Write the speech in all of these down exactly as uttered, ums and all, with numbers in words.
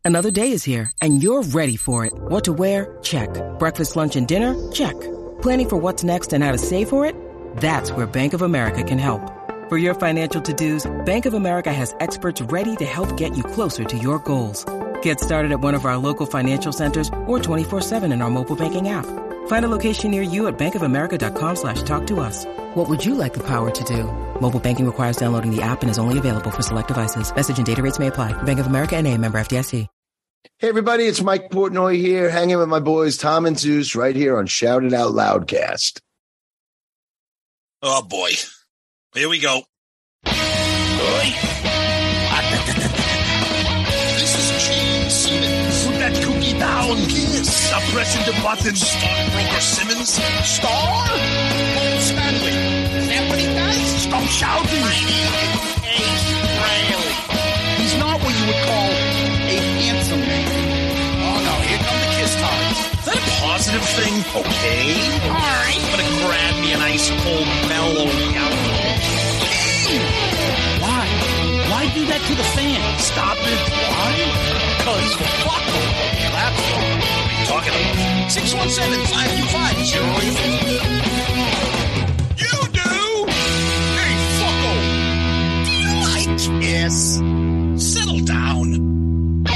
Another day is here, and you're ready for it. What to wear? Check. Breakfast, lunch, and dinner? Check. Planning for what's next and how to save for it? That's where Bank of America can help. For your financial to-dos, Bank of America has experts ready to help get you closer to your goals. Get started at one of our local financial centers or twenty-four seven in our mobile banking app. Find a location near you at bankofamerica.com slash talk to us. What would you like the power to do? Mobile banking requires downloading the app and is only available for select devices. Message and data rates may apply. Bank of America N A, member F D I C. Hey, everybody, it's Mike Portnoy here, hanging with my boys Tom and Zeus right here on Shout It Out Loudcast. Oh, boy. Here we go. This is Gene Simmons. Put that cookie down. Yes. Stop pressing the button. Star Broker Simmons. Star? Paul Stanley. Is that what he does? Stop shouting. My name is Ace Frehley. He's not what you would call a handsome man. Oh, no. Here come the kiss times. Is that a positive thing? Okay. All right. I'm going to grab me an ice cold mellow yellow. Why? Why do that to the fan? Stop it. Why? Because fuck them. Yeah, that's what I'm talking about. six one seven, five two five, zero eight four. You do? Hey, fucko. Do you like Kiss? Settle down.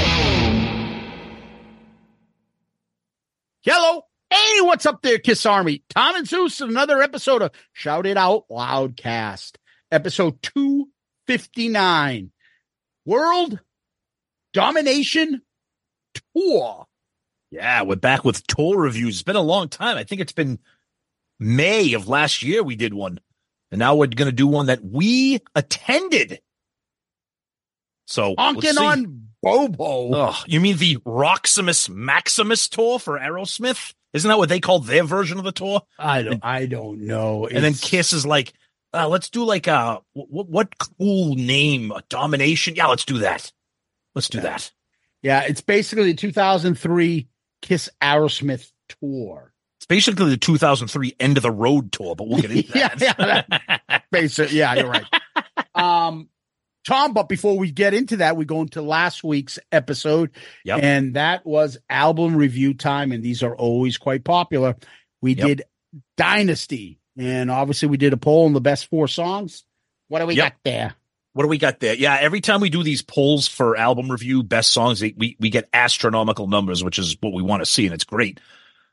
Hello. Hey, what's up there, Kiss Army? Tom and Zeus, another episode of Shout It Out Loudcast. Episode two fifty-nine. World Domination Tour. Yeah, we're back with tour reviews. It's been a long time. I think it's been May of last year we did one. And now we're going to do one that we attended. So, honking on Bobo. Oh, you mean the Roximus Maximus tour for Aerosmith? Isn't that what they called their version of the tour? I don't, I don't know. And it's... then Kiss is like, Uh, let's do like a what, what cool name? A Domination? Yeah, let's do that. Let's do yeah. that. Yeah, it's basically the two thousand three Kiss Aerosmith tour. It's basically the two thousand three End of the Road tour, but we'll get into yeah, that. yeah, that basically, yeah, you're right. Um, Tom, but before we get into that, we go into last week's episode, yep. and that was album review time, and these are always quite popular. We yep. did Dynasty. And obviously we did a poll on the best four songs. What do we yep. got there? What do we got there? Yeah, every time we do these polls for album review, best songs, we, we get astronomical numbers, which is what we want to see, and it's great.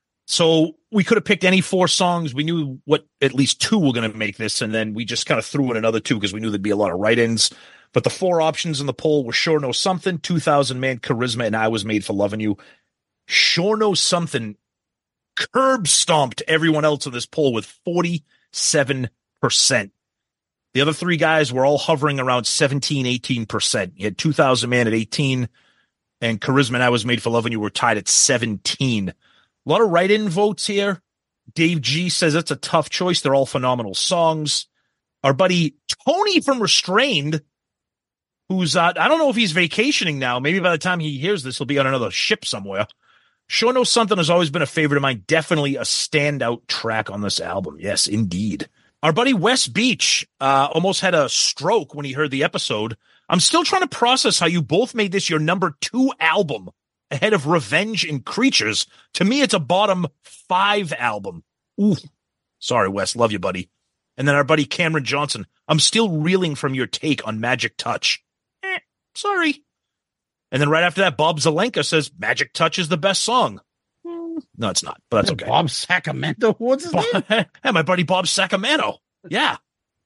So we could have picked any four songs. We knew what at least two were going to make this, and then we just kind of threw in another two because we knew there'd be a lot of write-ins. But the four options in the poll were Sure Know Something, two thousand Man, Charisma, and I Was Made for Loving You. Sure Know Something curb stomped everyone else in this poll with forty-seven percent. The other three guys were all hovering around seventeen, eighteen percent. You had two thousand Man at eighteen, and Charisma and I Was Made for Loving You were tied at seventeen. A lot of write-in votes here. Dave G says it's a tough choice. They're all phenomenal songs. Our buddy Tony from Restrained, who's, uh, I don't know if he's vacationing now. Maybe by the time he hears this, he'll be on another ship somewhere. Sure Know Something has always been a favorite of mine. Definitely a standout track on this album. Yes, indeed. Our buddy Wes Beach uh, almost had a stroke when he heard the episode. I'm still trying to process how you both made this your number two album ahead of Revenge in Creatures. To me, it's a bottom five album. Ooh, sorry, Wes. Love you, buddy. And then our buddy Cameron Johnson. I'm still reeling from your take on Magic Touch. Eh, sorry. And then right after that, Bob Zelenka says Magic Touch is the best song. No, it's not, but that's okay. Bob Sacramento? What's his Bob, name? Hey, my buddy Bob Sacramento. Yeah.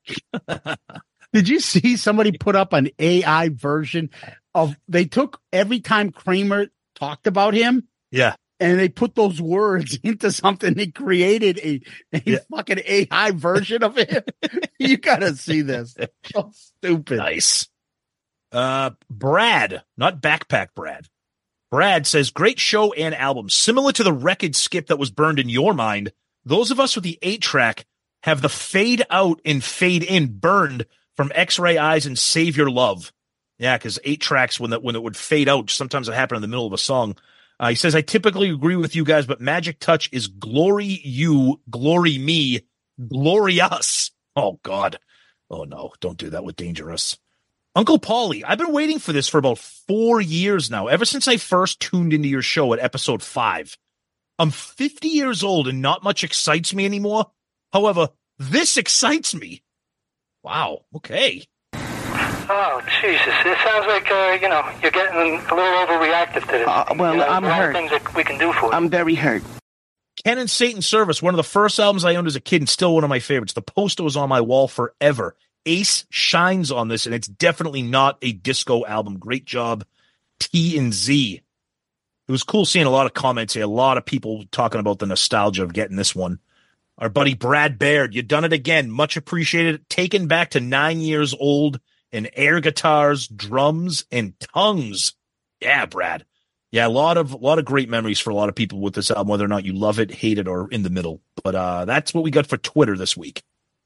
Did you see somebody put up an A I version of, they took every time Kramer talked about him. Yeah. And they put those words into something. They created a, a yeah. fucking A I version of it. You got to see this. So stupid. Nice. Uh, Brad, not Backpack Brad. Brad says, great show and album. Similar to the record skip that was burned in your mind, those of us with the eight track have the fade out and fade in burned from X-Ray Eyes and Save Your Love. Yeah, because eight tracks, when, that, when it would fade out, sometimes it happened in the middle of a song. Uh, he says, I typically agree with you guys, but Magic Touch is glory you, glory me, glory us. Oh, God. Oh, no, don't do that with Dangerous. Uncle Paulie, I've been waiting for this for about four years now, ever since I first tuned into your show at episode five. I'm fifty years old and not much excites me anymore. However, this excites me. Wow. Okay. Oh, Jesus. It sounds like, uh, you know, you're getting a little overreactive to this. Uh, well, you know, I'm there are hurt. things that we can do for you. I'm very hurt. Ken and Satan's Service, one of the first albums I owned as a kid and still one of my favorites. The poster was on my wall forever. Ace shines on this, and it's definitely not a disco album. Great job, T and Z. It was cool seeing a lot of comments here, a lot of people talking about the nostalgia of getting this one. Our buddy Brad Baird, you done it again. Much appreciated. Taken back to nine years old and air guitars, drums, and tongues. Yeah, Brad. Yeah, a lot of a lot of great memories for a lot of people with this album, whether or not you love it, hate it, or in the middle. But uh, that's what we got for Twitter this week.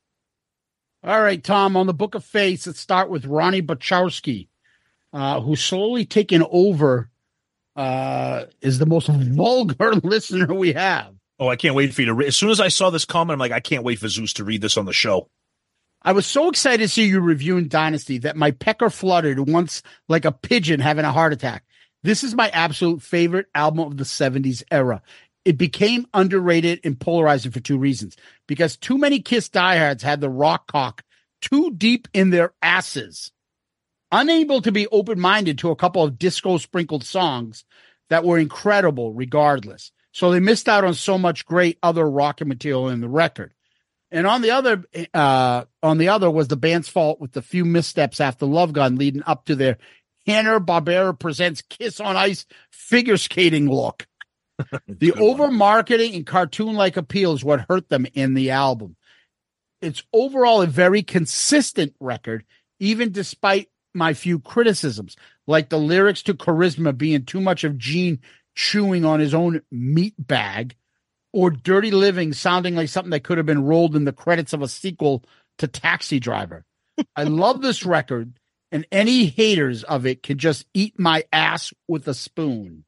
All right, Tom, on the Book of Face, let's start with Ronnie Bachowski, uh, who's slowly taken over, uh, is the most vulgar listener we have. Oh, I can't wait for you to read. As soon as I saw this comment, I'm like, I can't wait for Zeus to read this on the show. I was so excited to see you reviewing Dynasty that my pecker fluttered once like a pigeon having a heart attack. This is my absolute favorite album of the seventies era. It became underrated and polarizing for two reasons. Because too many Kiss diehards had the rock cock too deep in their asses, unable to be open-minded to a couple of disco-sprinkled songs that were incredible regardless. So they missed out on so much great other rocket material in the record. And on the other, uh, on the other was the band's fault with the few missteps after Love Gun leading up to their Hanna-Barbera Presents Kiss on Ice figure skating look. The over-marketing and cartoon-like appeal is what hurt them in the album. It's overall a very consistent record, even despite my few criticisms, like the lyrics to Charisma being too much of Gene chewing on his own meat bag, or Dirty Living sounding like something that could have been rolled in the credits of a sequel to Taxi Driver. I love this record, and any haters of it can just eat my ass with a spoon.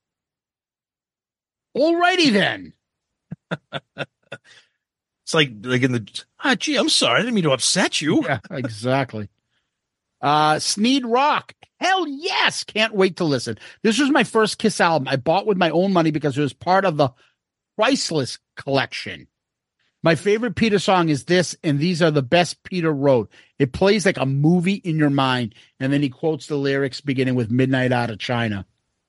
Alrighty then. It's like, like in the, ah, gee, I'm sorry. I didn't mean to upset you. Yeah, exactly. Uh, Sneed Rock. Hell yes. Can't wait to listen. This was my first Kiss album I bought with my own money because it was part of the Priceless collection. My favorite Peter song is this, and these are the best Peter wrote. It plays like a movie in your mind, and then he quotes the lyrics beginning with Midnight Out of China.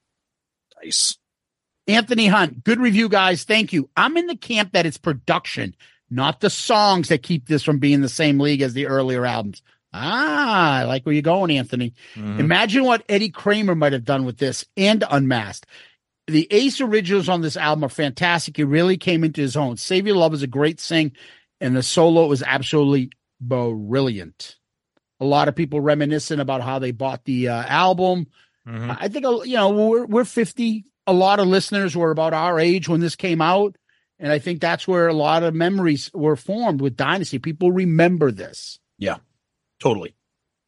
Nice. Anthony Hunt, good review, guys. Thank you. I'm in the camp that it's production, not the songs that keep this from being the same league as the earlier albums. Ah, I like where you're going, Anthony. Mm-hmm. Imagine what Eddie Kramer might have done with this and Unmasked. The Ace originals on this album are fantastic. He really came into his own. Save Your Love is a great sing, and the solo is absolutely brilliant. A lot of people reminiscing about how they bought the uh, album. Mm-hmm. I think, you know, we're, we're fifty. A lot of listeners were about our age when this came out, and I think that's where a lot of memories were formed with Dynasty. People remember this. Yeah, totally.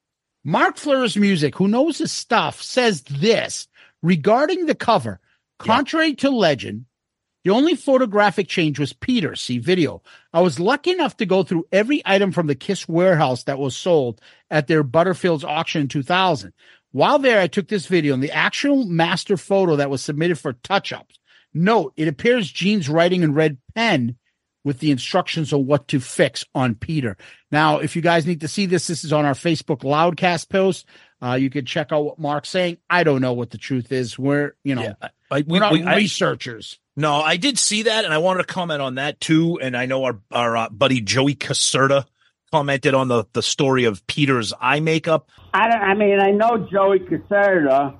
Mark Fleur's Music, who knows his stuff, says this regarding the cover. Contrary yeah. to legend, the only photographic change was Peter. See video. I was lucky enough to go through every item from the Kiss warehouse that was sold at their Butterfields auction in two thousand. While there, I took this video and the actual master photo that was submitted for touch-ups. Note, it appears Gene's writing in red pen with the instructions on what to fix on Peter. Now, if you guys need to see this, this is on our Facebook Loudcast post. Uh, you can check out what Mark's saying. I don't know what the truth is. We're, you know, yeah, I, we, we're not we, researchers. I, no, I did see that, and I wanted to comment on that too. And I know our our uh, buddy Joey Caserta commented on the, the story of Peter's eye makeup. I don't. I mean, I know Joey Caserta.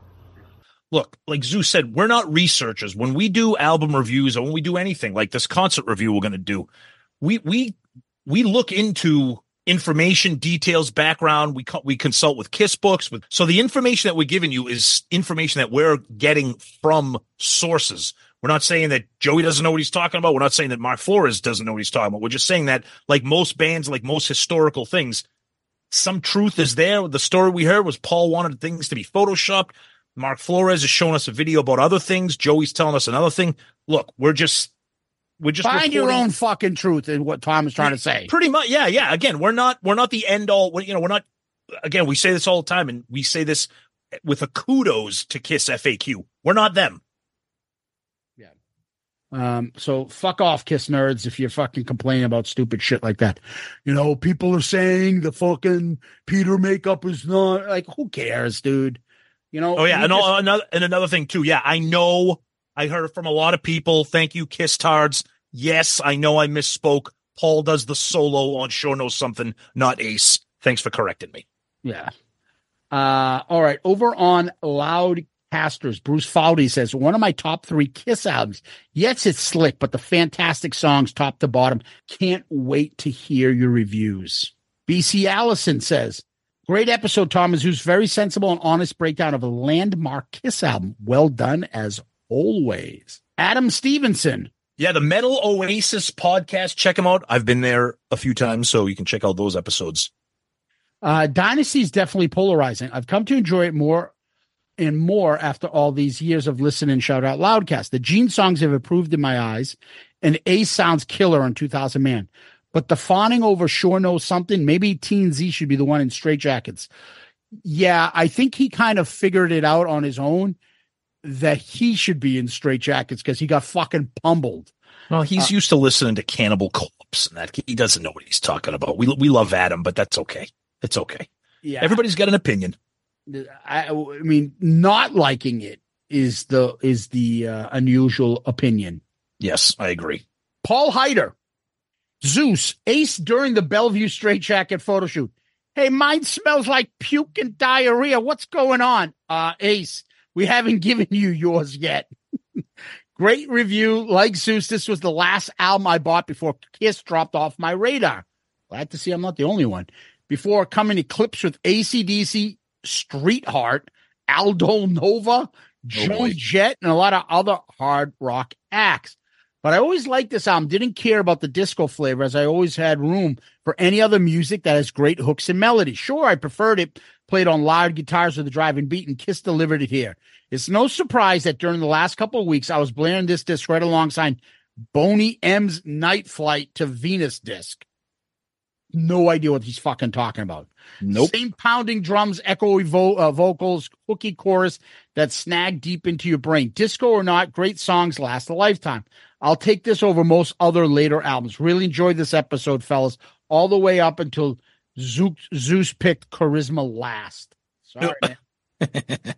Look, like Zeus said, we're not researchers. When we do album reviews or when we do anything like this concert review we're going to do, we we we look into information, details, background. We co- we consult with Kiss books. With, so the information that we're giving you is information that we're getting from sources. We're not saying that Joey doesn't know what he's talking about. We're not saying that Mark Flores doesn't know what he's talking about. We're just saying that, like most bands, like most historical things, some truth is there. The story we heard was Paul wanted things to be photoshopped. Mark Flores is showing us a video about other things. Joey's telling us another thing. Look, we're just we're just find reporting. Your own fucking truth is what Tom is trying to say. Pretty much, yeah, yeah. Again, we're not we're not the end all. You know, we're not again, we say this all the time, and we say this with a kudos to Kiss F A Q. We're not them. Yeah. Um, so fuck off, Kiss nerds, if you're fucking complaining about stupid shit like that. You know, people are saying the fucking Peter makeup is not like, who cares, dude? You know. Oh yeah, and just, all, another and another thing too. Yeah, I know. I heard it from a lot of people. Thank you, Kiss Tards. Yes, I know I misspoke. Paul does the solo on Sure Knows Something, not Ace. Thanks for correcting me. Yeah. Uh, all right. Over on Loudcasters, Bruce Fowdy says, one of my top three Kiss albums. Yes, it's slick, but the fantastic songs top to bottom. Can't wait to hear your reviews. B C Allison says, great episode, Tom and Zeus. Very sensible and honest breakdown of a landmark Kiss album. Well done as always. Adam Stevenson. Yeah, the Metal Oasis podcast. Check them out. I've been there a few times, so you can check out those episodes. Uh, Dynasty is definitely polarizing. I've come to enjoy it more and more after all these years of listening and Shout Out Loudcast. The Gene songs have improved in my eyes, and Ace sounds killer on two thousand Man. But the fawning over Sure Knows Something, maybe Teen Z should be the one in Straight Jackets. Yeah, I think he kind of figured it out on his own that he should be in Straight Jackets because he got fucking pummeled. Well, he's uh, used to listening to Cannibal Corpse and that. He doesn't know what he's talking about. We we love Adam, but that's okay. It's okay. Yeah, everybody's got an opinion. I, I mean, not liking it is the is the uh, unusual opinion. Yes, I agree. Paul Heider, Zeus, Ace during the Bellevue Straight Jacket photo shoot. Hey, mine smells like puke and diarrhea. What's going on? Uh, Ace, we haven't given you yours yet. Great review. Like Zeus, this was the last album I bought before Kiss dropped off my radar. Glad to see I'm not the only one. Before coming eclipsed with A C D C, Streetheart, Aldo Nova, Joan Jett, and a lot of other hard rock acts. But I always liked this album. Didn't care about the disco flavor, as I always had room for any other music that has great hooks and melody. Sure, I preferred it played on loud guitars with a driving beat, and Kiss delivered it here. It's no surprise that during the last couple of weeks, I was blaring this disc right alongside Boney M's Night Flight to Venus disc. No idea what he's fucking talking about. Nope. Same pounding drums, echoey vo- uh, vocals, hooky chorus that snag deep into your brain. Disco or not, great songs last a lifetime. I'll take this over most other later albums. Really enjoyed this episode, fellas, all the way up until Zeus, Zeus picked Charisma last. Sorry, man.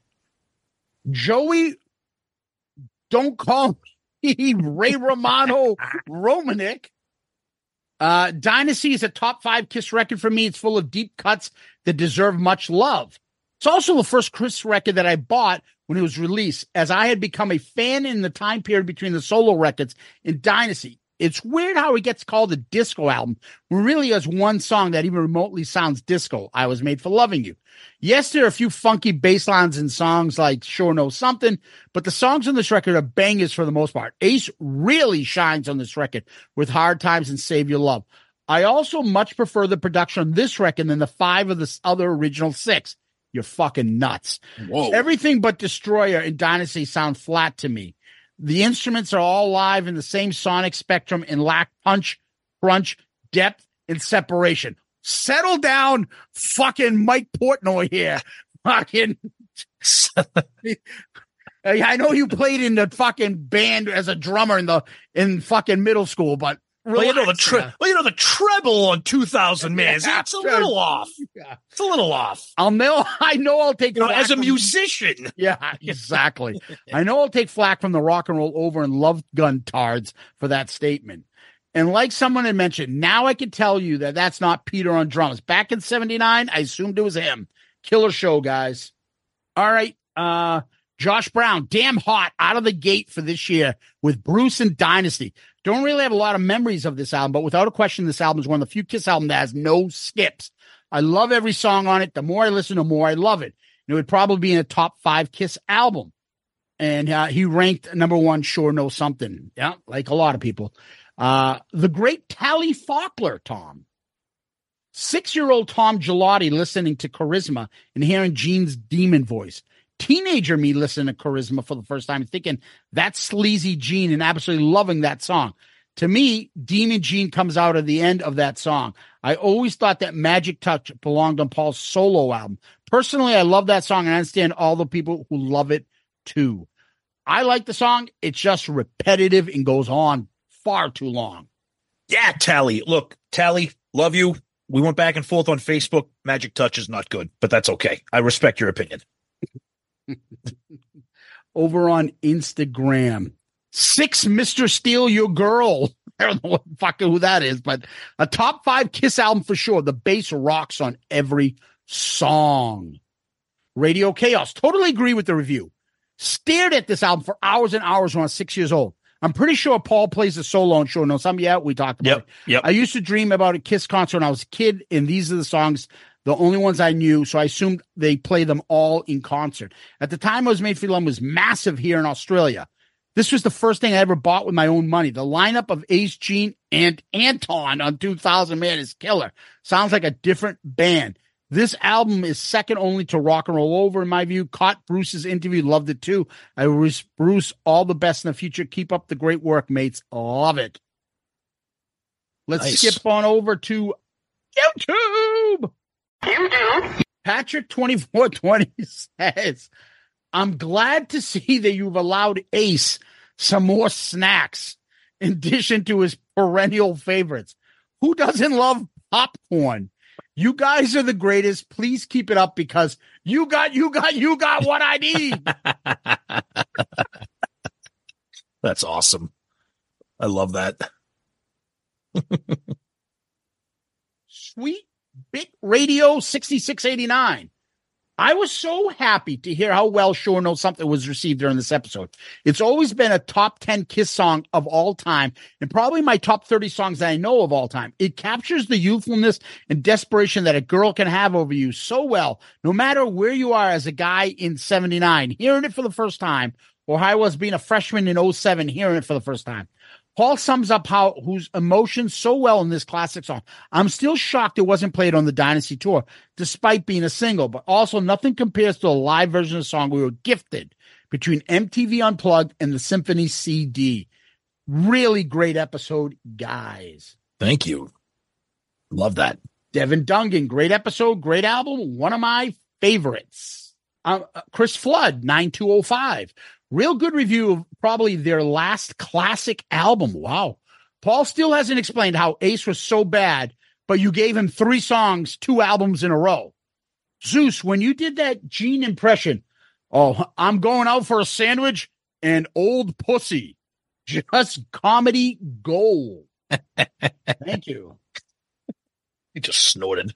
Joey, don't call me Ray Romano Romanek. Uh, Dynasty is a top five Kiss record for me. It's full of deep cuts that deserve much love. It's also the first Kiss record that I bought when it was released, as I had become a fan in the time period between the solo records and Dynasty. It's weird how it gets called a disco album when really has one song that even remotely sounds disco. I Was Made for Loving You. Yes, there are a few funky bass lines in songs like Sure Knows Something, but the songs on this record are bangers for the most part. Ace really shines on this record with Hard Times and Save Your Love. I also much prefer the production on this record than the five of the other original six. You're fucking nuts. Whoa. Everything but Destroyer and Dynasty sound flat to me. The instruments are all live in the same sonic spectrum and lack punch, crunch, depth, and separation. Settle down, fucking Mike Portnoy here. Fucking. I know you played in the fucking band as a drummer in the in fucking middle school, but well, you know the tre- well, you know the treble on two thousand Man. Yeah, it's a little off. Yeah. It's a little off. I'll know. I know. I'll take you know, as a from, musician. Yeah, exactly. I know I'll take flack from the Rock and Roll Over and Love Gun tards for that statement. And like someone had mentioned, now I can tell you that that's not Peter on drums. Back in seventy-nine, I assumed it was him. Killer show, guys. All right. Uh, Josh Brown, damn hot out of the gate for this year with Bruce and Dynasty. Don't really have a lot of memories of this album, but without a question, this album is one of the few Kiss albums that has no skips. I love every song on it. The more I listen, the more I love it. And it would probably be in a top five Kiss album. And uh, he ranked number one, Sure Knows Something. Yeah, like a lot of people. Uh, the great Tally Faulkner, Tom. Six-year-old Tom Gelati listening to Charisma and hearing Gene's demon voice. Teenager me listening to Charisma for the first time and thinking that's sleazy Gene and absolutely loving that song. To me, Demon Gene comes out of the end of that song. I always thought that Magic Touch belonged on Paul's solo album. Personally, I love that song and I understand all the people who love it too. I like the song. It's just repetitive and goes on far too long. Yeah, Tally. Look, Tally, love you. We went back and forth on Facebook. Magic Touch is not good, but that's okay. I respect your opinion. Over on Instagram, Six Mister Steal Your Girl. I don't know what fucking who that is, but a top five Kiss album for sure. The bass rocks on every song. Radio Chaos. Totally agree with the review. Stared at this album for hours and hours when I was six years old. I'm pretty sure Paul plays the solo on Sure No Some. Yeah, we talked about yep, it. Yep. I used to dream about a Kiss concert when I was a kid, and these are the songs, the only ones I knew, so I assumed they play them all in concert. At the time I was made for them was massive here in Australia. This was the first thing I ever bought with my own money. The lineup of Ace, Gene, and Anton on two thousand, man, is killer. Sounds like a different band. This album is second only to Rock and Roll Over, in my view. Caught Bruce's interview, loved it too. I wish Bruce all the best in the future. Keep up the great work, mates. Love it. Let's Nice. skip on over to YouTube. YouTube? Patrick twenty-four twenty says, I'm glad to see that you've allowed Ace some more snacks in addition to his perennial favorites. Who doesn't love popcorn? You guys are the greatest. Please keep it up because you got, you got, you got what I need. That's awesome. I love that. Sweet Bit Radio sixty-six eighty-nine. I was so happy to hear how well Sure Knows Something was received during this episode. It's always been a top ten Kiss song of all time and probably my top thirty songs that I know of all time. It captures the youthfulness and desperation that a girl can have over you so well, no matter where you are as a guy in seventy-nine, hearing it for the first time, or how I was being a freshman in oh seven, hearing it for the first time. Paul sums up how whose emotions so well in this classic song. I'm still shocked it wasn't played on the Dynasty tour, despite being a single, but also nothing compares to a live version of the song we were gifted between M T V Unplugged and the Symphony C D. Really great episode, guys. Thank you. Love that. Devin Dungan, great episode, great album, one of my favorites. Uh, Chris Flood, nine two oh five. Real good review of probably their last classic album. Wow. Paul still hasn't explained how Ace was so bad, but you gave him three songs, two albums in a row. Zeus, when you did that Gene impression, oh, I'm going out for a sandwich and old pussy. Just comedy gold. Thank you. He just snorted.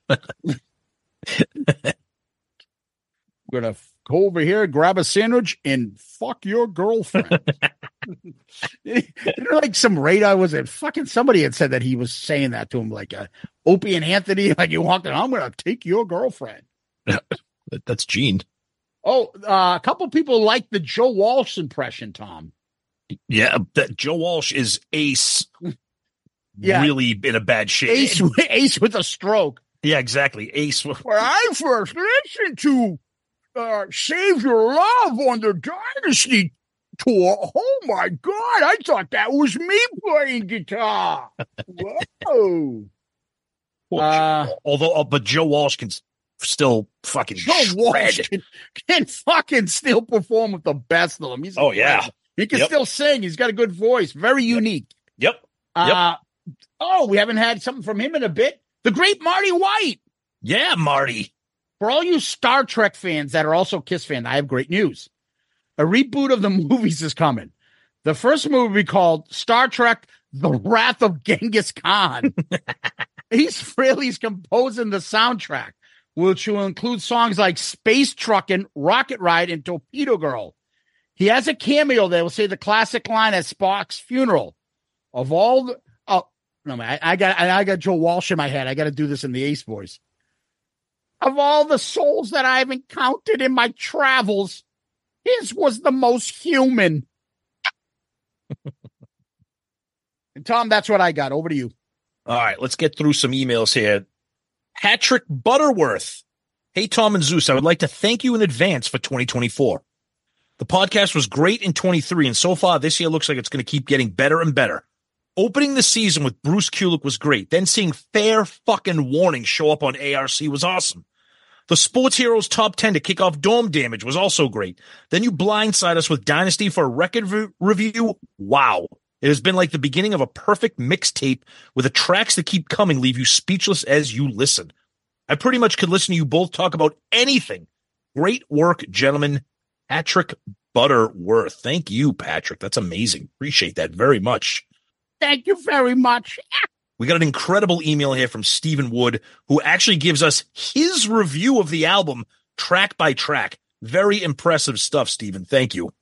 We're going to go over here, grab a sandwich, and fuck your girlfriend. You know, like some radar was it? Fucking somebody had said that he was saying that to him, like uh, Opie and Anthony. Like you walked in, I'm going to take your girlfriend. That's Gene. Oh, uh, a couple people like the Joe Walsh impression, Tom. Yeah, that Joe Walsh is Ace. Yeah. Really in a bad shape. Ace, Ace with a stroke. Yeah, exactly. Ace. When I first listened to uh, Save Your Love on the Dynasty tour, oh my God, I thought that was me playing guitar. Whoa. Uh, Although, uh, but Joe Walsh can still fucking Joe shred. Walsh can, can fucking still perform with the best of them. He's Oh, yeah. He can Yep. still sing. He's got a good voice. Very unique. Yep. Uh, oh, we haven't had something from him in a bit. The great Marty White. Yeah, Marty. For all you Star Trek fans that are also Kiss fans, I have great news. A reboot of the movies is coming. The first movie will be called Star Trek The Wrath of Genghis Khan. Ace Frehley's composing the soundtrack, which will include songs like Space Truckin', Rocket Ride, and Torpedo Girl. He has a cameo that will say the classic line at Spock's funeral. Of all the... Oh, no, man, I, I got I got Joe Walsh in my head. I got to do this in the Ace voice. Of all the souls that I've encountered in my travels, his was the most human. And Tom, that's what I got. Over to you. All right, let's get through some emails here. Patrick Butterworth. Hey, Tom and Zeus, I would like to thank you in advance for twenty twenty-four. The podcast was great in twenty-three, and so far this year looks like it's going to keep getting better and better. Opening the season with Bruce Kulick was great. Then seeing Fair Fucking Warning show up on A R C was awesome. The Sports Heroes Top ten to kick off Dome Damage was also great. Then you blindside us with Dynasty for a record re- review. Wow. It has been like the beginning of a perfect mixtape where the tracks that keep coming leave you speechless as you listen. I pretty much could listen to you both talk about anything. Great work, gentlemen. Patrick Butterworth. Thank you, Patrick. That's amazing. Appreciate that very much. Thank you very much. We got an incredible email here from Stephen Wood, who actually gives us his review of the album track by track. Very impressive stuff, Stephen. Thank you.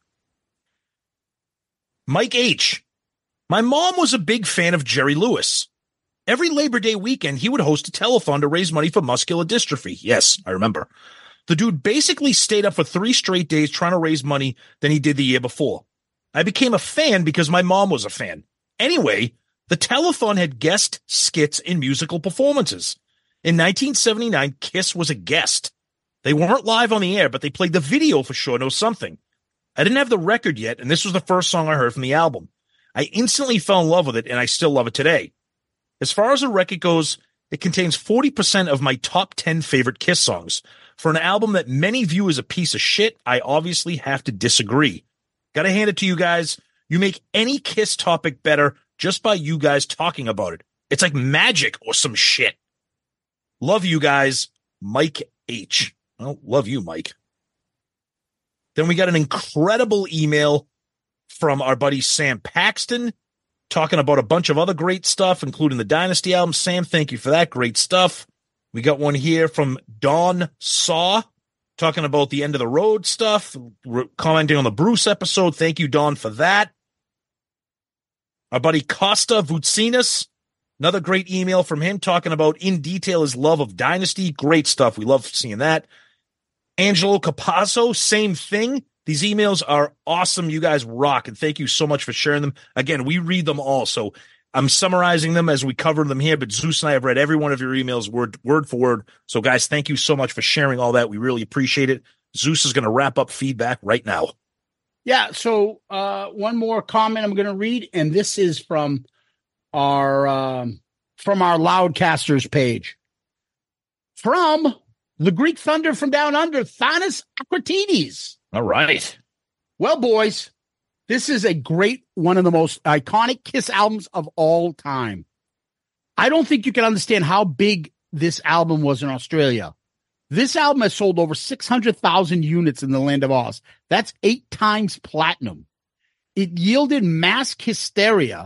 Mike H. My mom was a big fan of Jerry Lewis. Every Labor Day weekend, he would host a telethon to raise money for muscular dystrophy. Yes, I remember. The dude basically stayed up for three straight days trying to raise money than he did the year before. I became a fan because my mom was a fan. Anyway, the telethon had guest skits and musical performances. In nineteen seventy-nine, Kiss was a guest. They weren't live on the air, but they played the video for Sure Knows Something. I didn't have the record yet, and this was the first song I heard from the album. I instantly fell in love with it, and I still love it today. As far as the record goes, it contains forty percent of my top ten favorite Kiss songs. For an album that many view as a piece of shit, I obviously have to disagree. Gotta hand it to you guys. You make any Kiss topic better just by you guys talking about it. It's like magic or some shit. Love you guys, Mike H. Well, love you, Mike. Then we got an incredible email from our buddy Sam Paxton talking about a bunch of other great stuff, including the Dynasty album. Sam, thank you for that. Great stuff. We got one here from Don Saw talking about the End of the Road stuff, re- commenting on the Bruce episode. Thank you, Don, for that. Our buddy Costa Vutsinas, another great email from him talking about in detail his love of Dynasty. Great stuff. We love seeing that. Angelo Capasso, same thing. These emails are awesome. You guys rock, and thank you so much for sharing them. Again, we read them all, so I'm summarizing them as we cover them here, but Zeus and I have read every one of your emails word, word for word. So, guys, thank you so much for sharing all that. We really appreciate it. Zeus is going to wrap up feedback right now. Yeah, so uh, one more comment I'm going to read, and this is from our um, from our Loudcasters page. From the Greek Thunder from Down Under, Thanos Akratides. All right. Well, boys, this is a great, one of the most iconic Kiss albums of all time. I don't think you can understand how big this album was in Australia. This album has sold over six hundred thousand units in the land of Oz. That's eight times platinum. It yielded mass hysteria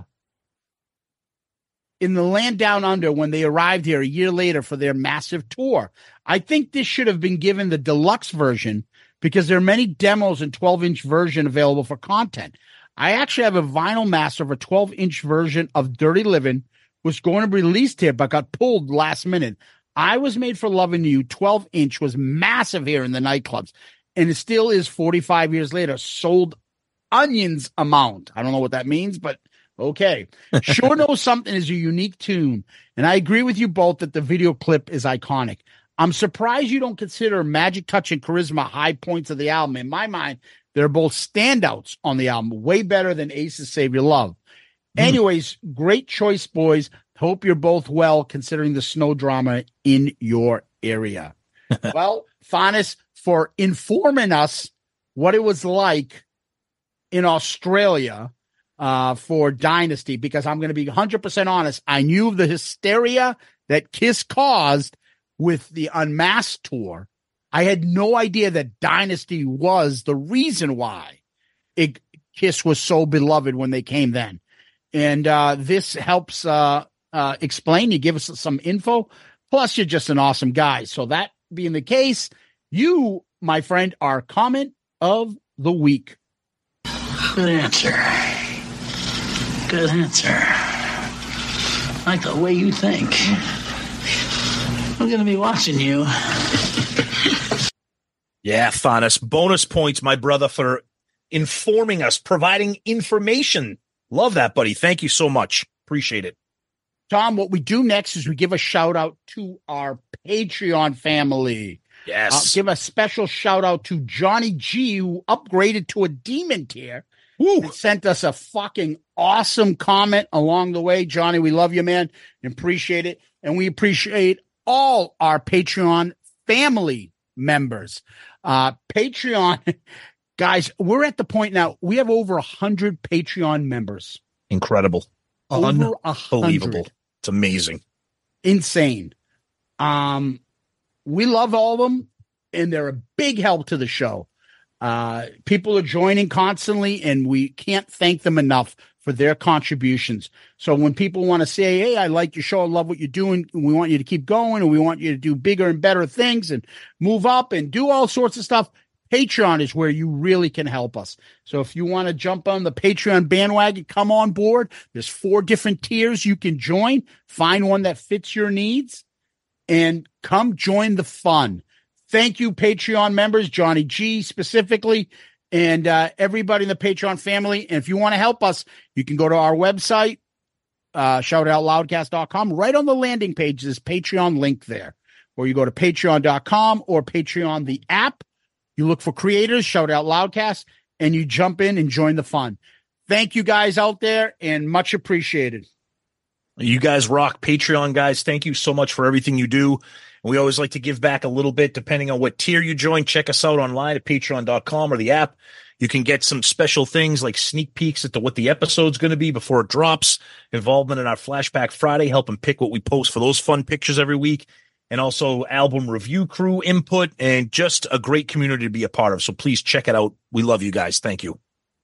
in the land down under when they arrived here a year later for their massive tour. I think this should have been given the deluxe version because there are many demos and twelve-inch version available for content. I actually have a vinyl master of a twelve-inch version of Dirty Living, was going to be released here, but got pulled last minute. I Was Made for Loving You, twelve-inch, was massive here in the nightclubs, and it still is forty-five years later, sold onions amount. I don't know what that means, but okay. Sure Knows Something is a unique tune, and I agree with you both that the video clip is iconic. I'm surprised you don't consider Magic Touch and Charisma high points of the album. In my mind, they're both standouts on the album, way better than Ace's Save Your Love. Mm. Anyways, great choice, boys. Hope you're both well, considering the snow drama in your area. Well, Thanos, for informing us what it was like in Australia uh, for Dynasty, because I'm going to be one hundred percent honest, I knew the hysteria that Kiss caused with the Unmasked tour. I had no idea that Dynasty was the reason why it, Kiss was so beloved when they came then. And uh, this helps uh, uh, explain. You give us some info. Plus, you're just an awesome guy. So that being the case, you, my friend, are comment of the week. Good answer. Good answer. I like the way you think. I'm going to be watching you. Yeah, Thanos. Bonus points, my brother, for informing us, providing information. Love that, buddy. Thank you so much. Appreciate it. Tom, what we do next is we give a shout out to our Patreon family. Yes. Uh, give a special shout out to Johnny G, who upgraded to a demon tier. Woo. And sent us a fucking awesome comment along the way. Johnny, we love you, man. Appreciate it. And we appreciate all our Patreon family members. Uh, Patreon, guys, we're at the point now, we have over one hundred Patreon members. Incredible. Over Unbelievable. It's amazing. Insane. Um, we love all of them, and they're a big help to the show. Uh, people are joining constantly, and we can't thank them enough for their contributions. So when people want to say, hey, I like your show, I love what you're doing, we want you to keep going, and we want you to do bigger and better things and move up and do all sorts of stuff, Patreon is where you really can help us. So if you want to jump on the Patreon bandwagon, come on board. There's four different tiers you can join. Find one that fits your needs and come join the fun. Thank you, Patreon members, Johnny G specifically, and uh, everybody in the Patreon family. And if you want to help us, you can go to our website, uh, shout out loudcast dot com. Right on the landing page, there's Patreon link there. Or you go to patreon dot com or Patreon, the app. You look for creators, Shout Out Loudcast, and you jump in and join the fun. Thank you guys out there, and much appreciated. You guys rock. Patreon guys, thank you so much for everything you do. We always like to give back a little bit depending on what tier you join. Check us out online at patreon dot com or the app. You can get some special things like sneak peeks at the, what the episode's going to be before it drops, involvement in our Flashback Friday, helping pick what we post for those fun pictures every week, and also album review crew input, and just a great community to be a part of. So please check it out. We love you guys. Thank you.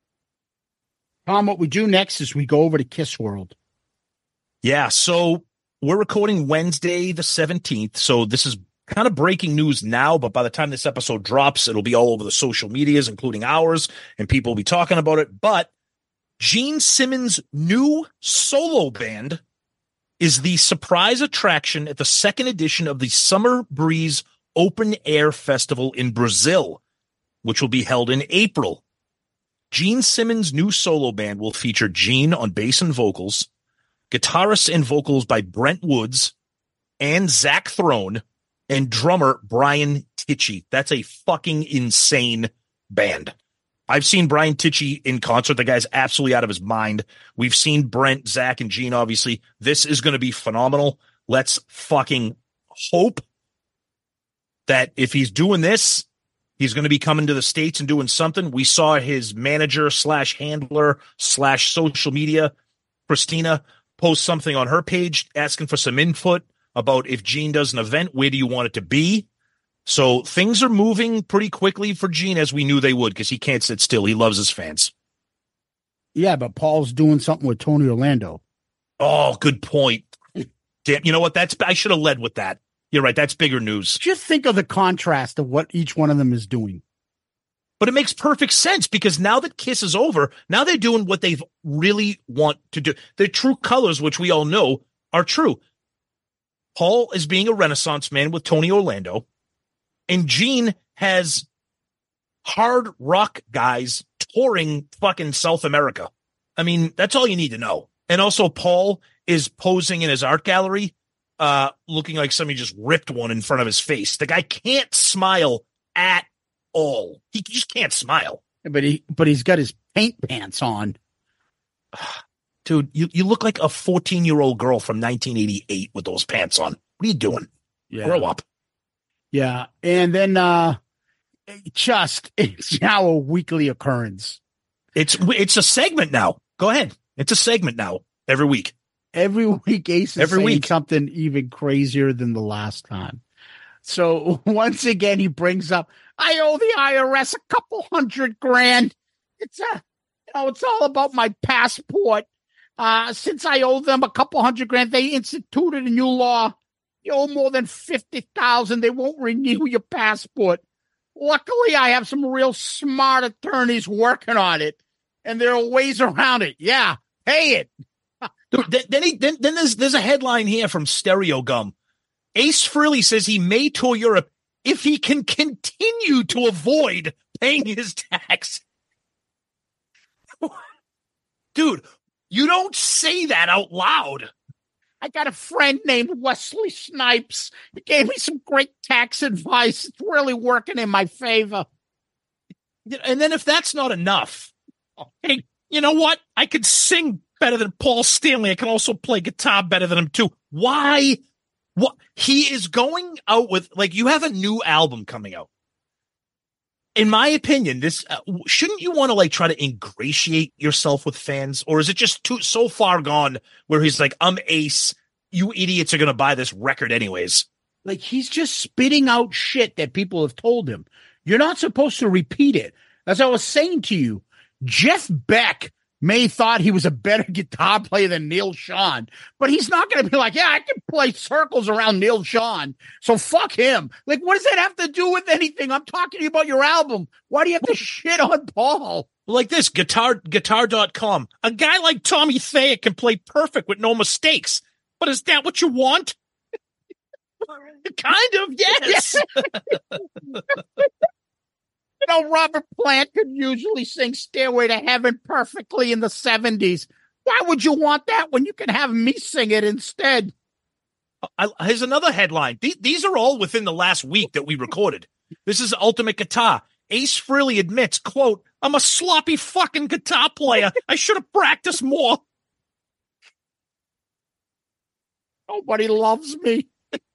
Tom, what we do next is we go over to Kiss World. Yeah, so we're recording Wednesday the seventeenth, so this is kind of breaking news now, but by the time this episode drops, it'll be all over the social medias, including ours, and people will be talking about it. But Gene Simmons' new solo band is the surprise attraction at the second edition of the Summer Breeze Open Air Festival in Brazil, which will be held in April. Gene Simmons' new solo band will feature Gene on bass and vocals, guitarists and vocals by Brent Woods and Zach Throne, and drummer Brian Tichy. That's a fucking insane band. I've seen Brian Tichy in concert. The guy's absolutely out of his mind. We've seen Brent, Zach, and Gene, obviously. This is going to be phenomenal. Let's fucking hope that if he's doing this, he's going to be coming to the States and doing something. We saw his manager slash handler slash social media, Christina, post something on her page asking for some input about if Gene does an event, where do you want it to be? So things are moving pretty quickly for Gene, as we knew they would, because he can't sit still. He loves his fans. Yeah, but Paul's doing something with Tony Orlando. Oh, good point. Damn, you know what? That's I should have led with that. You're right. That's bigger news. Just think of the contrast of what each one of them is doing. But it makes perfect sense, because now that Kiss is over, now they're doing what they really want to do. Their true colors, which we all know, are true. Paul is being a Renaissance man with Tony Orlando, and Gene has hard rock guys touring fucking South America. I mean, that's all you need to know. And also, Paul is posing in his art gallery, uh, looking like somebody just ripped one in front of his face. The guy can't smile at all. He just can't smile. But he, but he's got his paint pants on. Dude, you, you look like a fourteen-year-old girl from nineteen eighty-eight with those pants on. What are you doing? Yeah. Grow up. Yeah. And then uh, just, it's now a weekly occurrence. It's it's a segment now. Go ahead. It's a segment now every week. Every week, Ace is every saying week. something even crazier than the last time. So once again, he brings up, I owe the I R S a couple hundred grand. It's a, you know, it's all about my passport. Uh, since I owe them a couple hundred grand, they instituted a new law. You owe more than fifty thousand. They won't renew your passport. Luckily, I have some real smart attorneys working on it, and there are ways around it. Yeah, pay it. Dude, then then, he, then then there's there's a headline here from Stereo Gum. Ace Frehley says he may tour Europe if he can continue to avoid paying his tax. Dude, you don't say that out loud. I got a friend named Wesley Snipes. He gave me some great tax advice. It's really working in my favor. And then if that's not enough, hey, you know what? I could sing better than Paul Stanley. I can also play guitar better than him too. Why? What? He is going out with, like, you have a new album coming out. In my opinion, this uh, shouldn't you want to like try to ingratiate yourself with fans, or is it just too so far gone where he's like, I'm Ace, you idiots are going to buy this record anyways? Like, he's just spitting out shit that people have told him. You're not supposed to repeat it. As I was saying to you, Jeff Beck may thought he was a better guitar player than Neil Schon, but he's not going to be like, yeah, I can play circles around Neil Schon, so fuck him. Like, what does that have to do with anything? I'm talking to you about your album. Why do you have to shit on Paul? Like this, guitar guitar dot com. A guy like Tommy Thayer can play perfect with no mistakes, but is that what you want? Kind of, yes. You know, Robert Plant could usually sing Stairway to Heaven perfectly in the seventies. Why would you want that when you can have me sing it instead? I, here's another headline. These, these are all within the last week that we recorded. This is Ultimate Guitar. Ace Frehley admits, quote, I'm a sloppy fucking guitar player. I should have practiced more. Nobody loves me.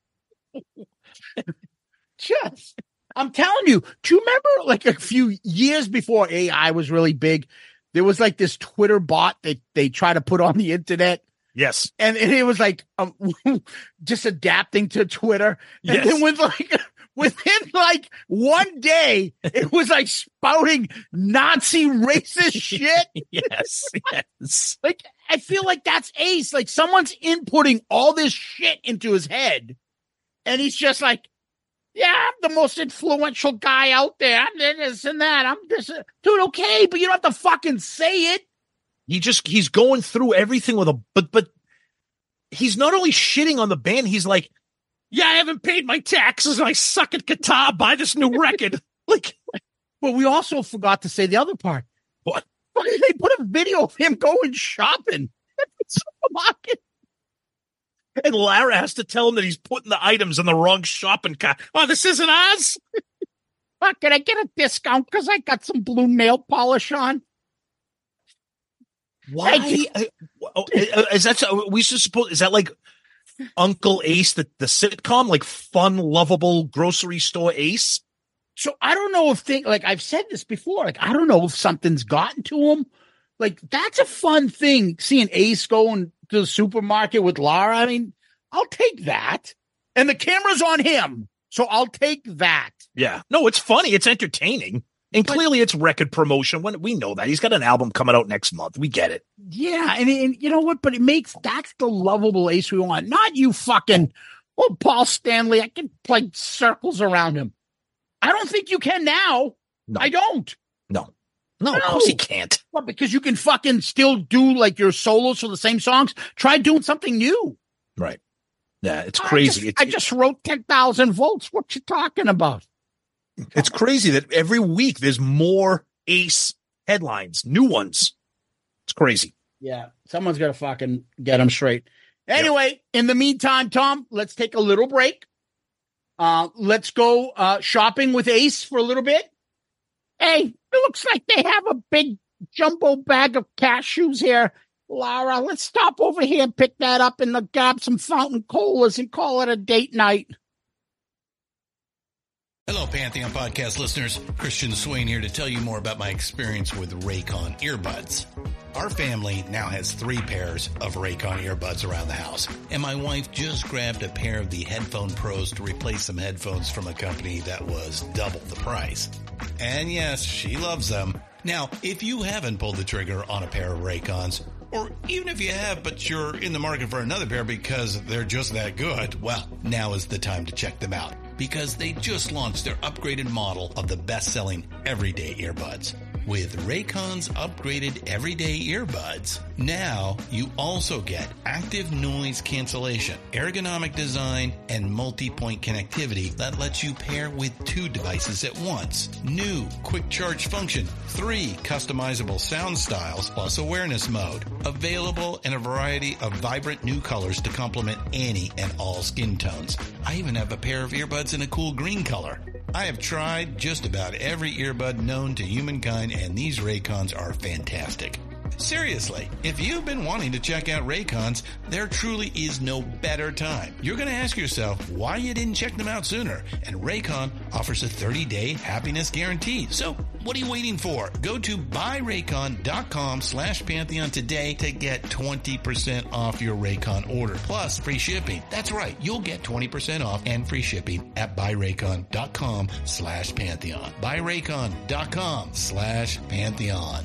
Just... I'm telling you, do you remember like a few years before A I was really big, there was like this Twitter bot that they try to put on the internet? Yes. And, and it was like um, just adapting to Twitter. And yes. then with like, within like one day, it was like spouting Nazi racist shit. Yes. Yes. Like, I feel like that's Ace. Like, someone's inputting all this shit into his head. And he's just like, yeah, I'm the most influential guy out there. I'm this and that. I'm just, dude, okay, but you don't have to fucking say it. He just, he's going through everything with a, but, but he's not only shitting on the band, he's like, yeah, I haven't paid my taxes and I suck at guitar. Buy this new record. Like, but we also forgot to say the other part. What? They put a video of him going shopping at the supermarket. And Lara has to tell him that he's putting the items in the wrong shopping cart. Oh, this isn't ours? Fuck, can I get a discount because I got some blue nail polish on? Why? Is that, we should suppose, is that like Uncle Ace, the, the sitcom, like fun, lovable grocery store Ace? So I don't know if thing, like I've said this before, like I don't know if something's gotten to him. Like, that's a fun thing, seeing Ace going to the supermarket with Lara. I mean, I'll take that. And the camera's on him, so I'll take that. Yeah. No, it's funny. It's entertaining. And but, clearly it's record promotion. When we know that. He's got an album coming out next month. We get it. Yeah, and, and you know what? But it makes, that's the lovable Ace we want. Not you fucking, oh, Paul Stanley, I can play circles around him. I don't think you can now. No. I don't. No. No, no, of course he can't. Well, because you can fucking still do like your solos for the same songs. Try doing something new. Right. Yeah, it's crazy. I just, it's, I just wrote ten thousand volts. What you talking about? It's crazy that every week there's more Ace headlines, new ones. It's crazy. Yeah, someone's got to fucking get them straight. Anyway, yep. In the meantime, Tom, let's take a little break. Uh, let's go uh, shopping with Ace for a little bit. Hey, it looks like they have a big jumbo bag of cashews here. Laura, let's stop over here and pick that up and grab some fountain colas and call it a date night. Hello, Pantheon Podcast listeners. Christian Swain here to tell you more about my experience with Raycon earbuds. Our family now has three pairs of Raycon earbuds around the house, and my wife just grabbed a pair of the Headphone Pros to replace some headphones from a company that was double the price. And yes, she loves them. Now, if you haven't pulled the trigger on a pair of Raycons, or even if you have, but you're in the market for another pair because they're just that good, well, now is the time to check them out, because they just launched their upgraded model of the best-selling everyday earbuds. With Raycon's upgraded everyday earbuds, now you also get active noise cancellation, ergonomic design, and multi-point connectivity that lets you pair with two devices at once. New quick charge function, three customizable sound styles, plus awareness mode. Available in a variety of vibrant new colors to complement any and all skin tones. I even have a pair of earbuds in a cool green color. I have tried just about every earbud known to humankind, and these Raycons are fantastic. Seriously, if you've been wanting to check out Raycons, there truly is no better time. You're going to ask yourself why you didn't check them out sooner, and Raycon offers a thirty-day happiness guarantee. So what are you waiting for? Go to buyraycon.com slash Pantheon today to get twenty percent off your Raycon order, plus free shipping. That's right, you'll get twenty percent off and free shipping at buyraycon.com slash Pantheon. buyraycon.com slash Pantheon.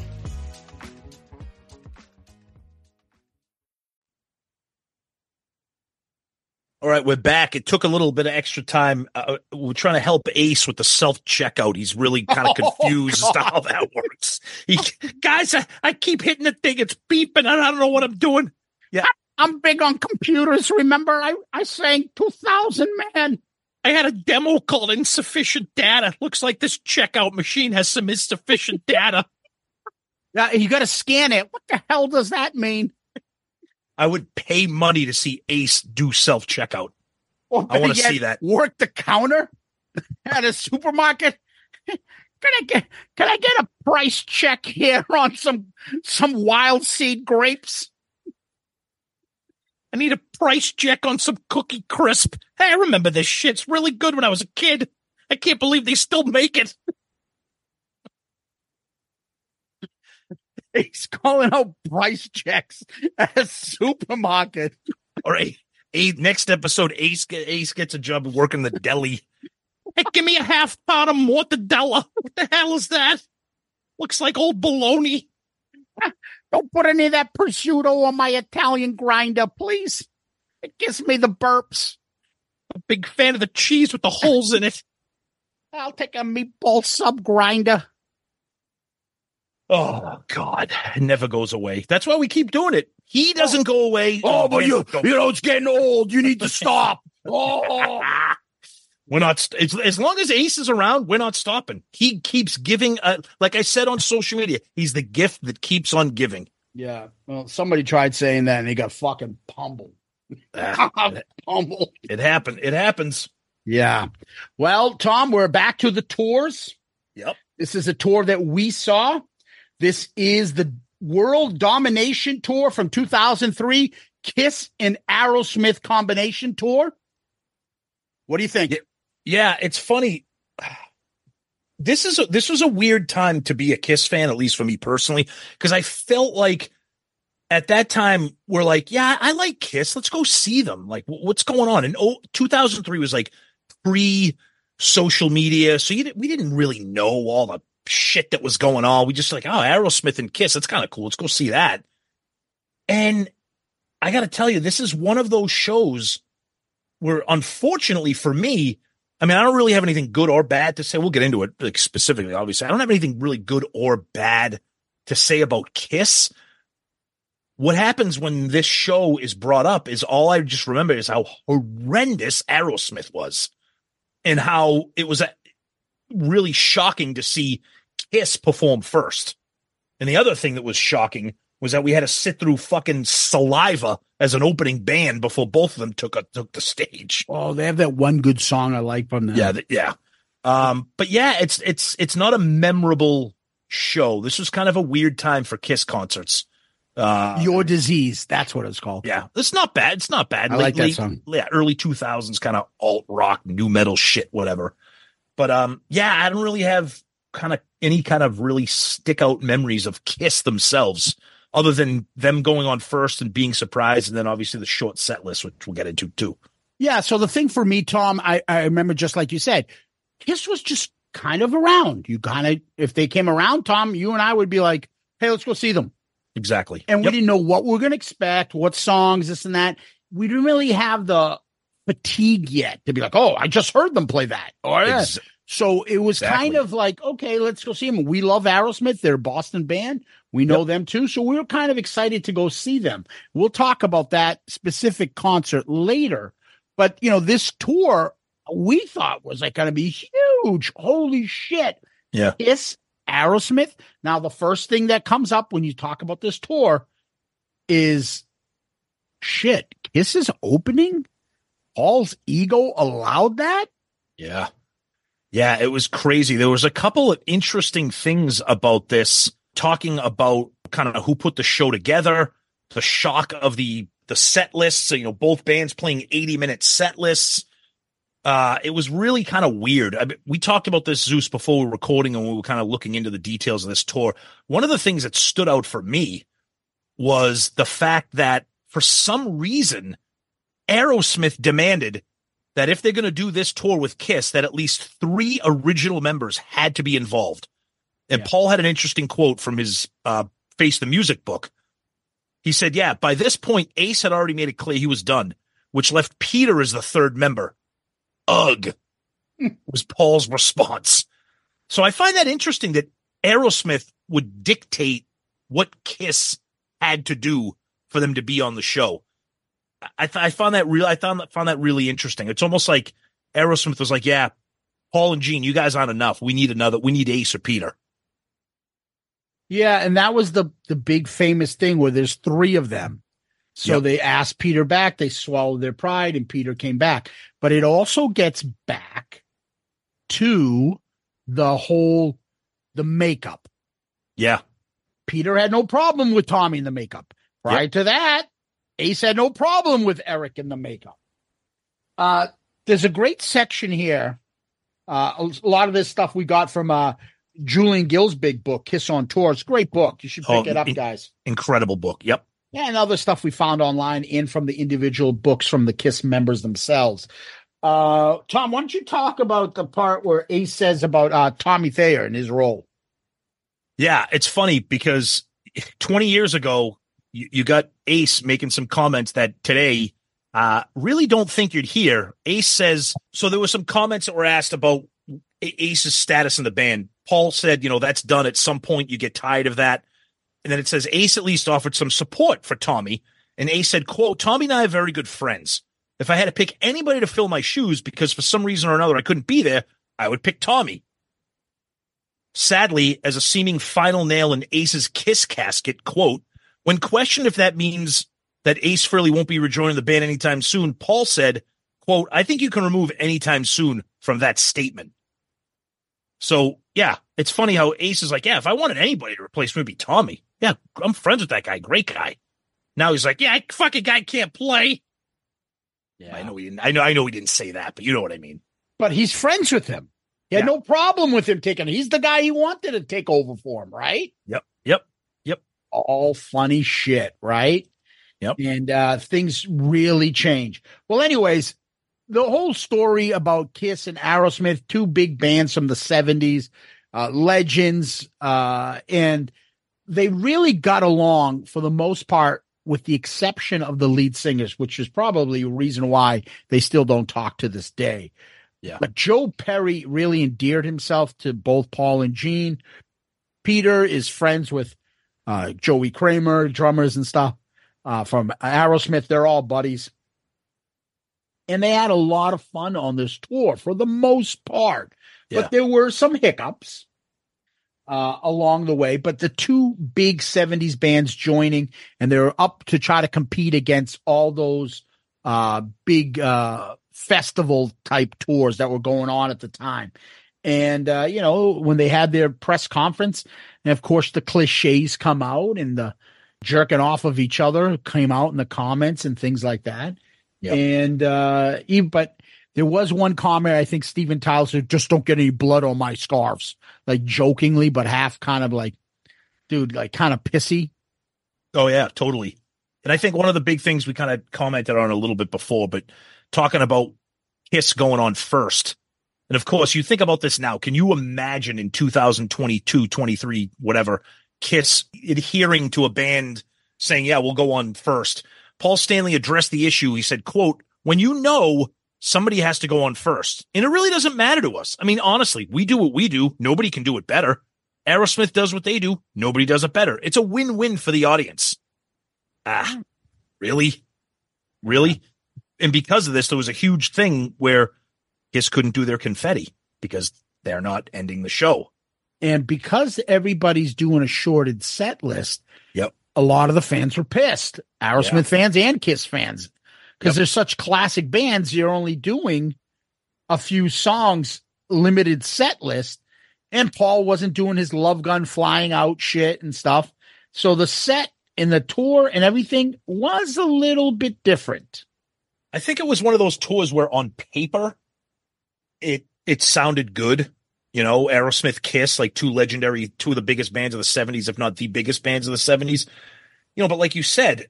All right, we're back. It took a little bit of extra time. Uh, we're trying to help Ace with the self-checkout. He's really kind of confused oh, as to how that works. He, guys, I, I keep hitting the thing. It's beeping, and I don't know what I'm doing. Yeah, I, I'm big on computers. Remember, I, I sang two thousand, man. I had a demo called Insufficient Data. Looks like this checkout machine has some insufficient data. Yeah, you got to scan it. What the hell does that mean? I would pay money to see Ace do self-checkout. Well, I want to see that. Work the counter at a supermarket. Can I get can I get a price check here on some some wild seed grapes? I need a price check on some Cookie Crisp. Hey, I remember this shit. It's really good when I was a kid. I can't believe they still make it. He's calling out price checks at a supermarket. All right. Ace, next episode, Ace, Ace gets a job working the deli. Hey, give me a half pound of mortadella. What the hell is that? Looks like old bologna. Don't put any of that prosciutto on my Italian grinder, please. It gives me the burps. I'm a big fan of the cheese with the holes in it. I'll take a meatball sub grinder. Oh, God. It never goes away. That's why we keep doing it. He doesn't go away. Oh, but you, you know, it's getting old. You need to stop. Oh. We're not, st- as long as Ace is around, we're not stopping. He keeps giving, uh, like I said on social media, he's the gift that keeps on giving. Yeah. Well, somebody tried saying that and he got fucking pummeled. Uh, pummeled. It happened. It happens. Yeah. Well, Tom, we're back to the tours. Yep. This is a tour that we saw. This is the World Domination Tour from two thousand three, Kiss and Aerosmith combination tour. What do you think? Yeah, it's funny. This is a, this was a weird time to be a Kiss fan, at least for me personally, because I felt like at that time we're like, yeah, I like Kiss. Let's go see them. Like, what's going on? And oh, two thousand three was like pre-social media, so you, we didn't really know all the shit that was going on. We just like, oh, Aerosmith and Kiss, that's kind of cool. Let's go see that. And I got to tell you, this is one of those shows where, unfortunately for me, I mean, I don't really have anything good or bad to say. We'll get into it like specifically, obviously. I don't have anything really good or bad to say about Kiss. What happens when this show is brought up is all I just remember is how horrendous Aerosmith was and how it was a, really shocking to see Kiss perform first. And the other thing that was shocking was that we had to sit through fucking Saliva as an opening band before both of them took a, took the stage. Oh, they have that one good song I like from them. Yeah, th- yeah. Um, but yeah, it's it's it's not a memorable show. This was kind of a weird time for Kiss concerts. Uh, Your Disease, that's what it's called. Yeah, it's not bad. It's not bad. I late, like that late, song. Yeah, early two thousands kind of alt rock, new metal shit, whatever. But um, yeah, I don't really have kind of any kind of really stick out memories of Kiss themselves, other than them going on first and being surprised, and then obviously the short set list, which we'll get into too. Yeah. So the thing for me, Tom, I, I remember just like you said, Kiss was just kind of around. You kind of, if they came around, Tom, you and I would be like, hey, let's go see them. Exactly. And we yep. didn't know what we were going to expect, what songs, this and that. We didn't really have the fatigue yet to be like, oh, I just heard them play that. Or, Ex- So it was Exactly. kind of like, okay, let's go see them. We love Aerosmith. They're a Boston band. We know Yep. them too. So we were kind of excited to go see them. We'll talk about that specific concert later. But, you know, this tour we thought was like going to be huge. Holy shit. Yeah. Kiss, Aerosmith. Now, the first thing that comes up when you talk about this tour is shit. Kiss is opening? Paul's ego allowed that? Yeah. Yeah, it was crazy. There was a couple of interesting things about this, talking about kind of who put the show together, the shock of the the set lists, you know, both bands playing eighty minute set lists. Uh, it was really kind of weird. I mean, we talked about this, Zeus, before we were recording and we were kind of looking into the details of this tour. One of the things that stood out for me was the fact that for some reason, Aerosmith demanded that if they're going to do this tour with Kiss, that at least three original members had to be involved. And Yeah. Paul had an interesting quote from his uh, Face the Music book. He said, yeah, by this point, Ace had already made it clear he was done, which left Peter as the third member. Ugh, was Paul's response. So I find that interesting that Aerosmith would dictate what Kiss had to do for them to be on the show. I, th- I found that real. I found that found that really interesting. It's almost like Aerosmith was like, "Yeah, Paul and Gene, you guys aren't enough. We need another. We need Ace or Peter." Yeah, and that was the the big famous thing where there's three of them. So Yep. they asked Peter back, they swallowed their pride, and Peter came back. But it also gets back to the whole the makeup. Yeah, Peter had no problem with Tommy in the makeup. Prior to that, Ace had no problem with Eric in the makeup. Uh, there's a great section here. Uh, a lot of this stuff we got from uh, Julian Gill's big book, Kiss on Tour. It's a great book. You should pick Oh, it up, in- guys. incredible book. Yep. Yeah, and other stuff we found online and from the individual books from the Kiss members themselves. Uh, Tom, why don't you talk about the part where Ace says about uh, Tommy Thayer and his role? Yeah, it's funny because twenty years ago, you, you got Ace making some comments that today uh, really don't think you'd hear. Ace says, so there were some comments that were asked about A- Ace's status in the band. Paul said, you know, that's done at some point. You get tired of that. And then it says Ace at least offered some support for Tommy. And Ace said, quote, Tommy and I are very good friends. If I had to pick anybody to fill my shoes because for some reason or another I couldn't be there, I would pick Tommy. Sadly, as a seeming final nail in Ace's Kiss casket, quote, when questioned if that means that Ace Frehley won't be rejoining the band anytime soon, Paul said, quote, I think you can remove anytime soon from that statement. So, yeah, it's funny how Ace is like, yeah, if I wanted anybody to replace me, it'd be Tommy. Yeah, I'm friends with that guy. Great guy. Now he's like, yeah, fucking guy can't play. Yeah. I know he didn't. I know. I know he didn't say that, but you know what I mean. But he's friends with him. He had Yeah. no problem with him taking. He's the guy he wanted to take over for him, right? Yep. Yep. Yep. All funny shit, right? Yep. And uh, things really change. Well, anyways, the whole story about Kiss and Aerosmith, two big bands from the seventies, uh, legends, uh, and they really got along for the most part, with the exception of the lead singers, which is probably a reason why they still don't talk to this day. Yeah. But Joe Perry really endeared himself to both Paul and Gene. Peter is friends with uh, Joey Kramer, drummers and stuff uh, from Aerosmith. They're all buddies. And they had a lot of fun on this tour for the most part. Yeah. But there were some hiccups uh, along the way. But the two big seventies bands joining, and they were up to try to compete against all those uh, big uh, festival type tours that were going on at the time. And, uh, you know, when they had their press conference, and of course the cliches come out and the jerking off of each other came out in the comments and things like that. Yep. And, uh, even, but there was one comment, I think Steven Tyler said, just don't get any blood on my scarves, like jokingly, but half kind of like, dude, like kind of pissy. Oh, yeah, totally. And I think one of the big things we kind of commented on a little bit before, but talking about Kiss going on first. And of course, you think about this now. Can you imagine in two thousand twenty-two, twenty-three, whatever, Kiss adhering to a band saying, yeah, we'll go on first? Paul Stanley addressed the issue. He said, quote, when you know somebody has to go on first. And it really doesn't matter to us. I mean, honestly, we do what we do. Nobody can do it better. Aerosmith does what they do. Nobody does it better. It's a win-win for the audience. Ah, really? Really? And because of this, there was a huge thing where Kiss couldn't do their confetti because they're not ending the show. And because everybody's doing a shorted set list, yep, a lot of the fans were pissed. Aerosmith yeah. fans and Kiss fans. Because Yep. they're such classic bands, you're only doing a few songs, limited set list. And Paul wasn't doing his Love Gun flying out shit and stuff. So the set and the tour and everything was a little bit different. I think it was one of those tours where on paper it it sounded good. You know, Aerosmith, Kiss, like two legendary, two of the biggest bands of the seventies, if not the biggest bands of the seventies. You know, but like you said,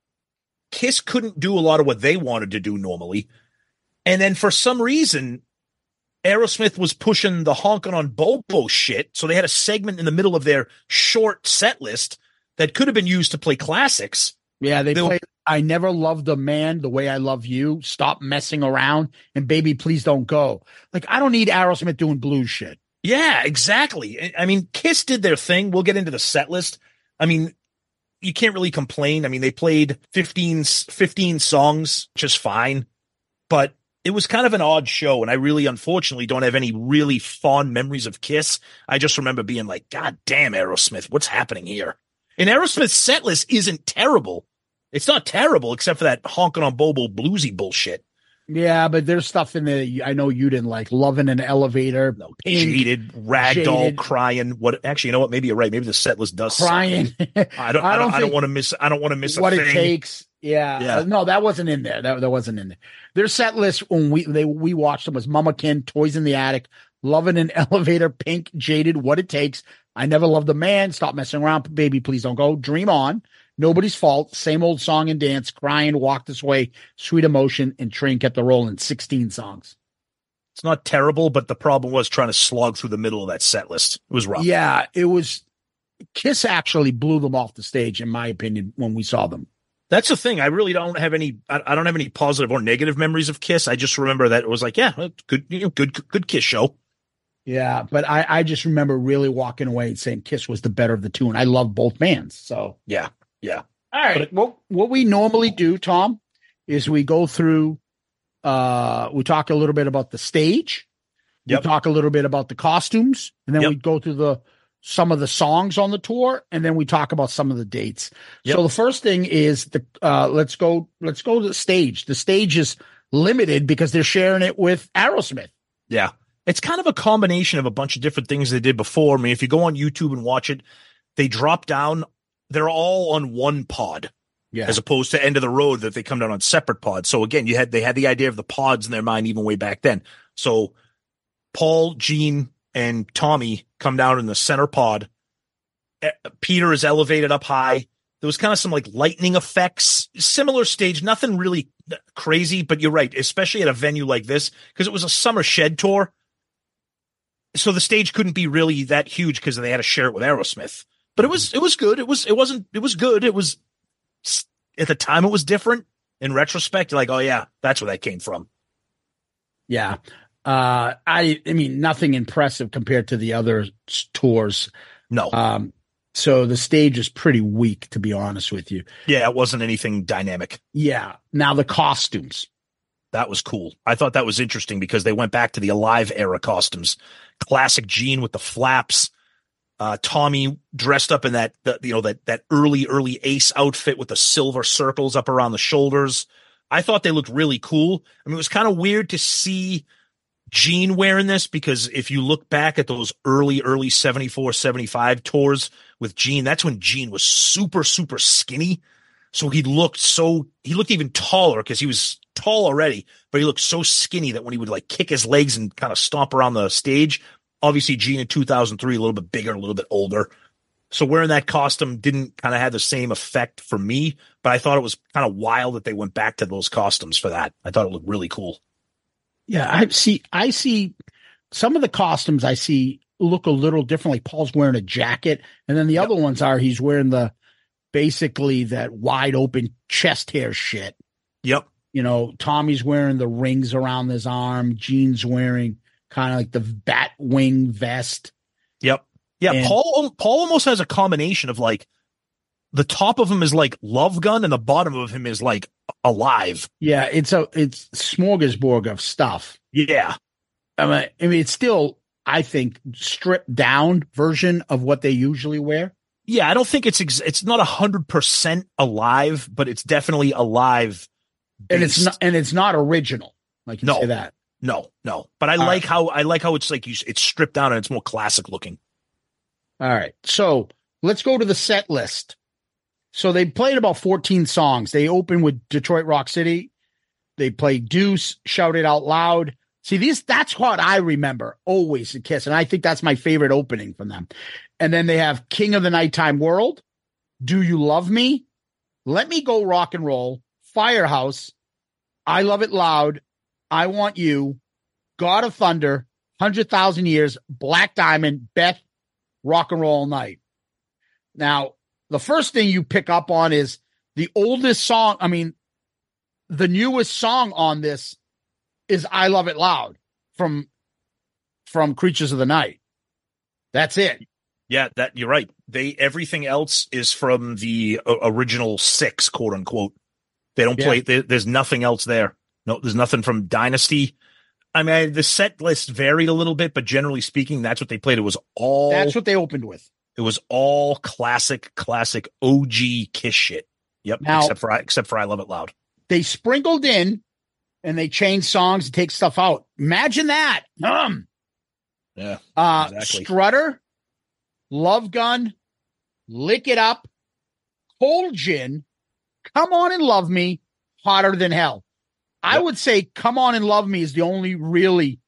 Kiss couldn't do a lot of what they wanted to do normally. And then for some reason, Aerosmith was pushing the honking on Bobo shit. So they had a segment in the middle of their short set list that could have been used to play classics. Yeah, they They'll- played I Never Loved a Man the Way I Love You, Stop Messing Around, and Baby Please Don't Go. Like, I don't need Aerosmith doing blues shit. Yeah, exactly. I- I mean, Kiss did their thing. We'll get into the set list. I mean, you can't really complain. I mean, they played fifteen, fifteen songs, just fine. But it was kind of an odd show, and I really, unfortunately, don't have any really fond memories of Kiss. I just remember being like, God damn, Aerosmith, what's happening here? And Aerosmith's set list isn't terrible. It's not terrible, except for that honking on Bobo bluesy bullshit. Yeah, but there's stuff in there I know you didn't like. Loving an Elevator, No, Pink, jaded, ragdoll, Jaded. crying. What? Actually, you know what? Maybe you're right. Maybe the set list does suck. Crying. I don't. I don't. I don't, think want to miss. I don't want to miss a what thing. it takes. Yeah. Yeah. Uh, no, that wasn't in there. That, that wasn't in there. Their set list when we they we watched them was Mama Kin, Toys in the Attic, Loving an Elevator, Pink, Jaded, What It Takes, I Never Loved a Man, Stop Messing Around, Baby Please Don't Go, Dream On, Nobody's Fault, Same Old Song and Dance, Crying, Walk This Way, Sweet Emotion, and Train Kept a Rolling. sixteen songs. It's not terrible, but the problem was trying to slog through the middle of that set list. It was rough. Yeah, it was. Kiss actually blew them off the stage, in my opinion, when we saw them. That's the thing. I really don't have any. I, I don't have any positive or negative memories of Kiss. I just remember that it was like, yeah, good, you know, good, good Kiss show. Yeah, but I, I just remember really walking away and saying Kiss was the better of the two, and I love both bands. So Yeah, yeah. all right, what what we normally do, Tom, is we go through. Uh, we talk a little bit about the stage. Yep. We talk a little bit about the costumes, and then Yep. we go through the some of the songs on the tour, and then we talk about some of the dates. Yep. So the first thing is the uh, let's go let's go to the stage. The stage is limited because they're sharing it with Aerosmith. Yeah. It's kind of a combination of a bunch of different things they did before. I mean, if you go on YouTube and watch it, they drop down, they're all on one pod. Yeah. As opposed to End of the Road that they come down on separate pods. So again, you had they had the idea of the pods in their mind even way back then. So Paul, Gene, and Tommy come down in the center pod. Eh, Peter is elevated up high. There was kind of some like lightning effects, similar stage, nothing really crazy, but you're right, especially at a venue like this, because it was a summer shed tour. So the stage couldn't be really that huge because they had to share it with Aerosmith. But it was it was good. It was it wasn't it was good. It was at the time it was different. In retrospect, you're like, oh yeah, that's where that came from. Yeah. Uh, I, I mean, nothing impressive compared to the other s- tours. No. Um, so the stage is pretty weak, to be honest with you. Yeah, it wasn't anything dynamic. Yeah. Now the costumes. That was cool. I thought that was interesting because they went back to the Alive era costumes. Classic Gene with the flaps. Uh, Tommy dressed up in that, the, you know, that, that early, early Ace outfit with the silver circles up around the shoulders. I thought they looked really cool. I mean, it was kind of weird to see Gene wearing this because if you look back at those early, early seventy-four, seventy-five tours with Gene, that's when Gene was super, super skinny. So he looked so, he looked even taller because he was tall already, but he looked so skinny that when he would like kick his legs and kind of stomp around the stage, obviously Gene in two thousand three, a little bit bigger, a little bit older. So wearing that costume didn't kind of have the same effect for me, but I thought it was kind of wild that they went back to those costumes for that. I thought it looked really cool. Yeah. I see, I see some of the costumes I see look a little different. Like Paul's wearing a jacket, and then the Yep. other ones are he's wearing the basically that wide open chest hair shit. Yep. You know, Tommy's wearing the rings around his arm. Gene's wearing kind of like the bat wing vest. Yep. Yeah. And- Paul Paul almost has a combination of like the top of him is like Love Gun and the bottom of him is like Alive. Yeah, it's a it's smorgasbord of stuff. Yeah. I mean, I mean, it's still, I think, stripped down version of what they usually wear. Yeah, I don't think it's ex- it's not a hundred percent Alive, but it's definitely Alive. And it's not, and it's not original. Like you No. say that. No, no. But I All like right. how I like how it's like you, it's stripped down and it's more classic looking. All right. So let's go to the set list. So they played about fourteen songs. They opened with Detroit Rock City. They played Deuce, Shout It Out Loud. See, these that's what I remember always at Kiss. And I think that's my favorite opening from them. And then they have King of the Nighttime World, Do You Love Me, Let Me Go Rock and Roll, Firehouse, I Love It Loud, I Want You, God of Thunder, one hundred thousand Years, Black Diamond, Beth, Rock and Roll Night. Now, the first thing you pick up on is the oldest song. I mean, the newest song on this is I Love It Loud from, from Creatures of the Night. That's it. Yeah, that you're right. They everything else is from the uh, original six, quote unquote. They don't play. Yeah. There, there's nothing else there. No, there's nothing from Dynasty. I mean, the set list varied a little bit, but generally speaking, that's what they played. It was all. That's what they opened with. It was all classic, classic O G Kiss shit. Yep. Now- except for except for I Love It Loud. They sprinkled in and they changed songs and take stuff out. Imagine that. Um, Yeah. uh, Exactly. Strutter, Love Gun, Lick It Up, Cold Gin, Come On and Love Me, Hotter Than Hell. I Yep. would say Come On and Love Me is the only really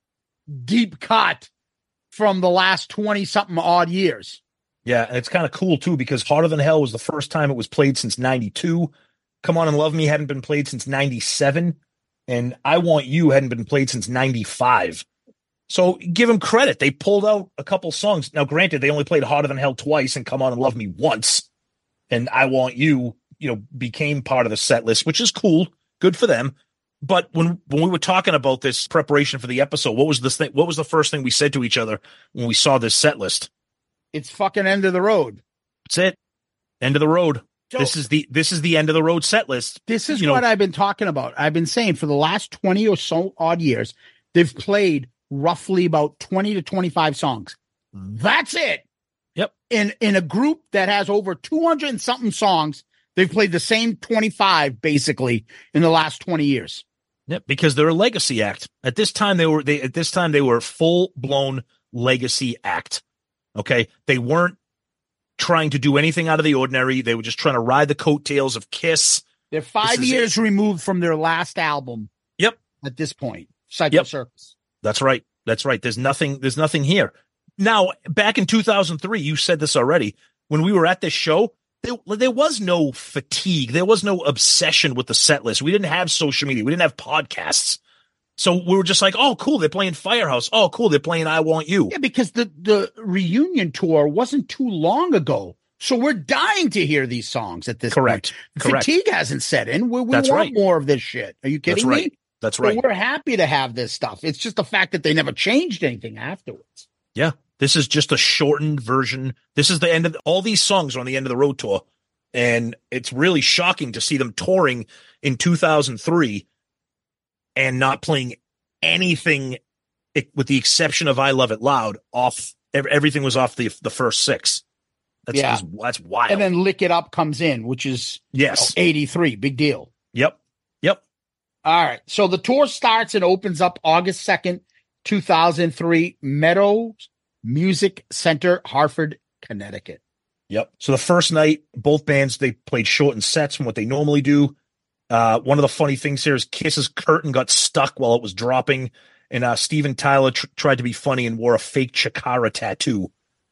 deep cut from the last twenty something odd years. Yeah, and it's kind of cool too because Harder Than Hell was the first time it was played since ninety-two. Come On and Love Me hadn't been played since ninety-seven, and I Want You hadn't been played since ninety-five. So give them credit. They pulled out a couple songs. Now, granted, they only played Harder Than Hell twice and Come On and Love Me once, and I Want You, you know, became part of the set list, which is cool. Good for them. But when when we were talking about this preparation for the episode, what was this thing? What was the first thing we said to each other when we saw this set list? It's fucking end of the road. That's it. End of the road. So- this is the this is the end of the road set list. This is You know- what I've been talking about. I've been saying for the last twenty or so odd years, they've played roughly about twenty to twenty-five songs. That's it. Yep. In in a group that has over two hundred and something songs, they've played the same twenty-five basically in the last twenty years. Yep, because they're a legacy act. At this time they were they at this time they were full blown legacy act. Okay? They weren't trying to do anything out of the ordinary. They were just trying to ride the coattails of Kiss. They're five is years removed from their last album Yep. at this point. Psycho Yep. Circus. That's right. That's right. There's nothing there's nothing here. Now, back in two thousand three, you said this already, when we were at this show, there, there was no fatigue. There was no obsession with the set list. We didn't have social media. We didn't have podcasts. So we were just like, oh, cool. They're playing Firehouse. Oh, cool. They're playing I Want You. Yeah, because the, the reunion tour wasn't too long ago. So we're dying to hear these songs at this Correct. point. Correct. Fatigue hasn't set in. We, we That's want right. more of this shit. Are you kidding That's right. me? That's So right. we're happy to have this stuff. It's just the fact that they never changed anything afterwards. Yeah. This is just a shortened version. This is the end of all these songs are on the end of the road tour. And it's really shocking to see them touring in two thousand three and not playing anything it, with the exception of I Love It Loud off. ev- Everything was off the the first six. That's Yeah. just- that's wild. And then Lick It Up comes in, which is yes. you know, eighty-three. Big deal. Yep. Yep. All right. So the tour starts and opens up August second, two thousand three, Meadows Music Center, Hartford, Connecticut. Yep. So the first night, both bands, they played shortened sets from what they normally do. Uh, one of the funny things here is Kiss's curtain got stuck while it was dropping, and uh, Steven Tyler tr- tried to be funny and wore a fake Chikara tattoo.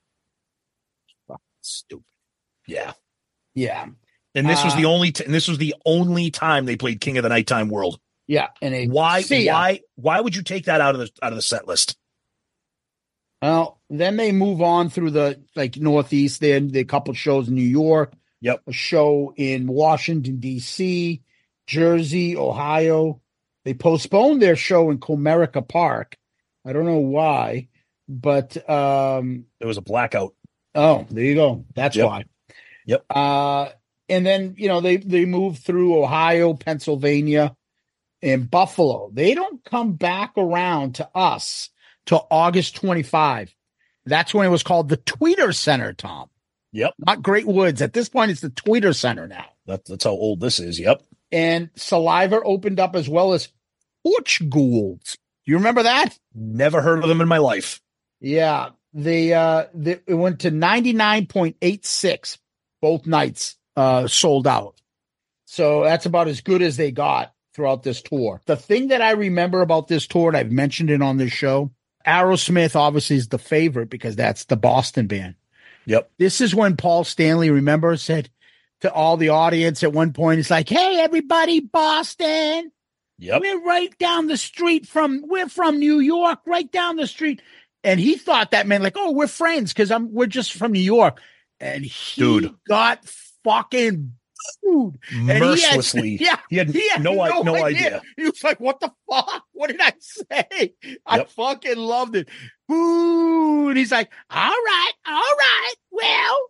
Stupid. Yeah. Yeah. And this was Uh, the only t- and this was the only time they played King of the Nighttime World. Yeah. And they Why see ya. why why would you take that out of the out of the set list? Well, then they move on through the like Northeast. Then the couple shows in New York. Yep. A show in Washington D C, Jersey, Ohio. They postponed their show in Comerica Park. I don't know why, but um, there was a blackout. Oh, there you go. That's yep. why. Yep. Uh, and then, you know, they, they moved through Ohio, Pennsylvania, and Buffalo. They don't come back around to us till August twenty-fifth. That's when it was called the Tweeter Center, Tom. Yep. Not Great Woods. At this point, it's the Tweeter Center now. That, that's how old this is. Yep. And Saliva opened up as well as Hutch Goulds. Do you remember that? Never heard of them in my life. Yeah. They, uh, they, it went to ninety-nine point eight six both nights, uh, sold out. So that's about as good as they got throughout this tour. The thing that I remember about this tour, and I've mentioned it on this show, Aerosmith obviously is the favorite because that's the Boston band. Yep. This is when Paul Stanley, remember, said to all the audience at one point, it's like, hey, everybody, Boston. Yep. We're right down the street from, we're from New York, right down the street. And he thought that meant like, oh, we're friends because I'm we're just from New York. And he Dude. got fucking booed. Mercilessly. And he had, yeah, he had, he had no, no, no idea. idea. He was like, what the fuck? What did I say? I Yep. fucking loved it. Boo. And he's like, all right, all right, well.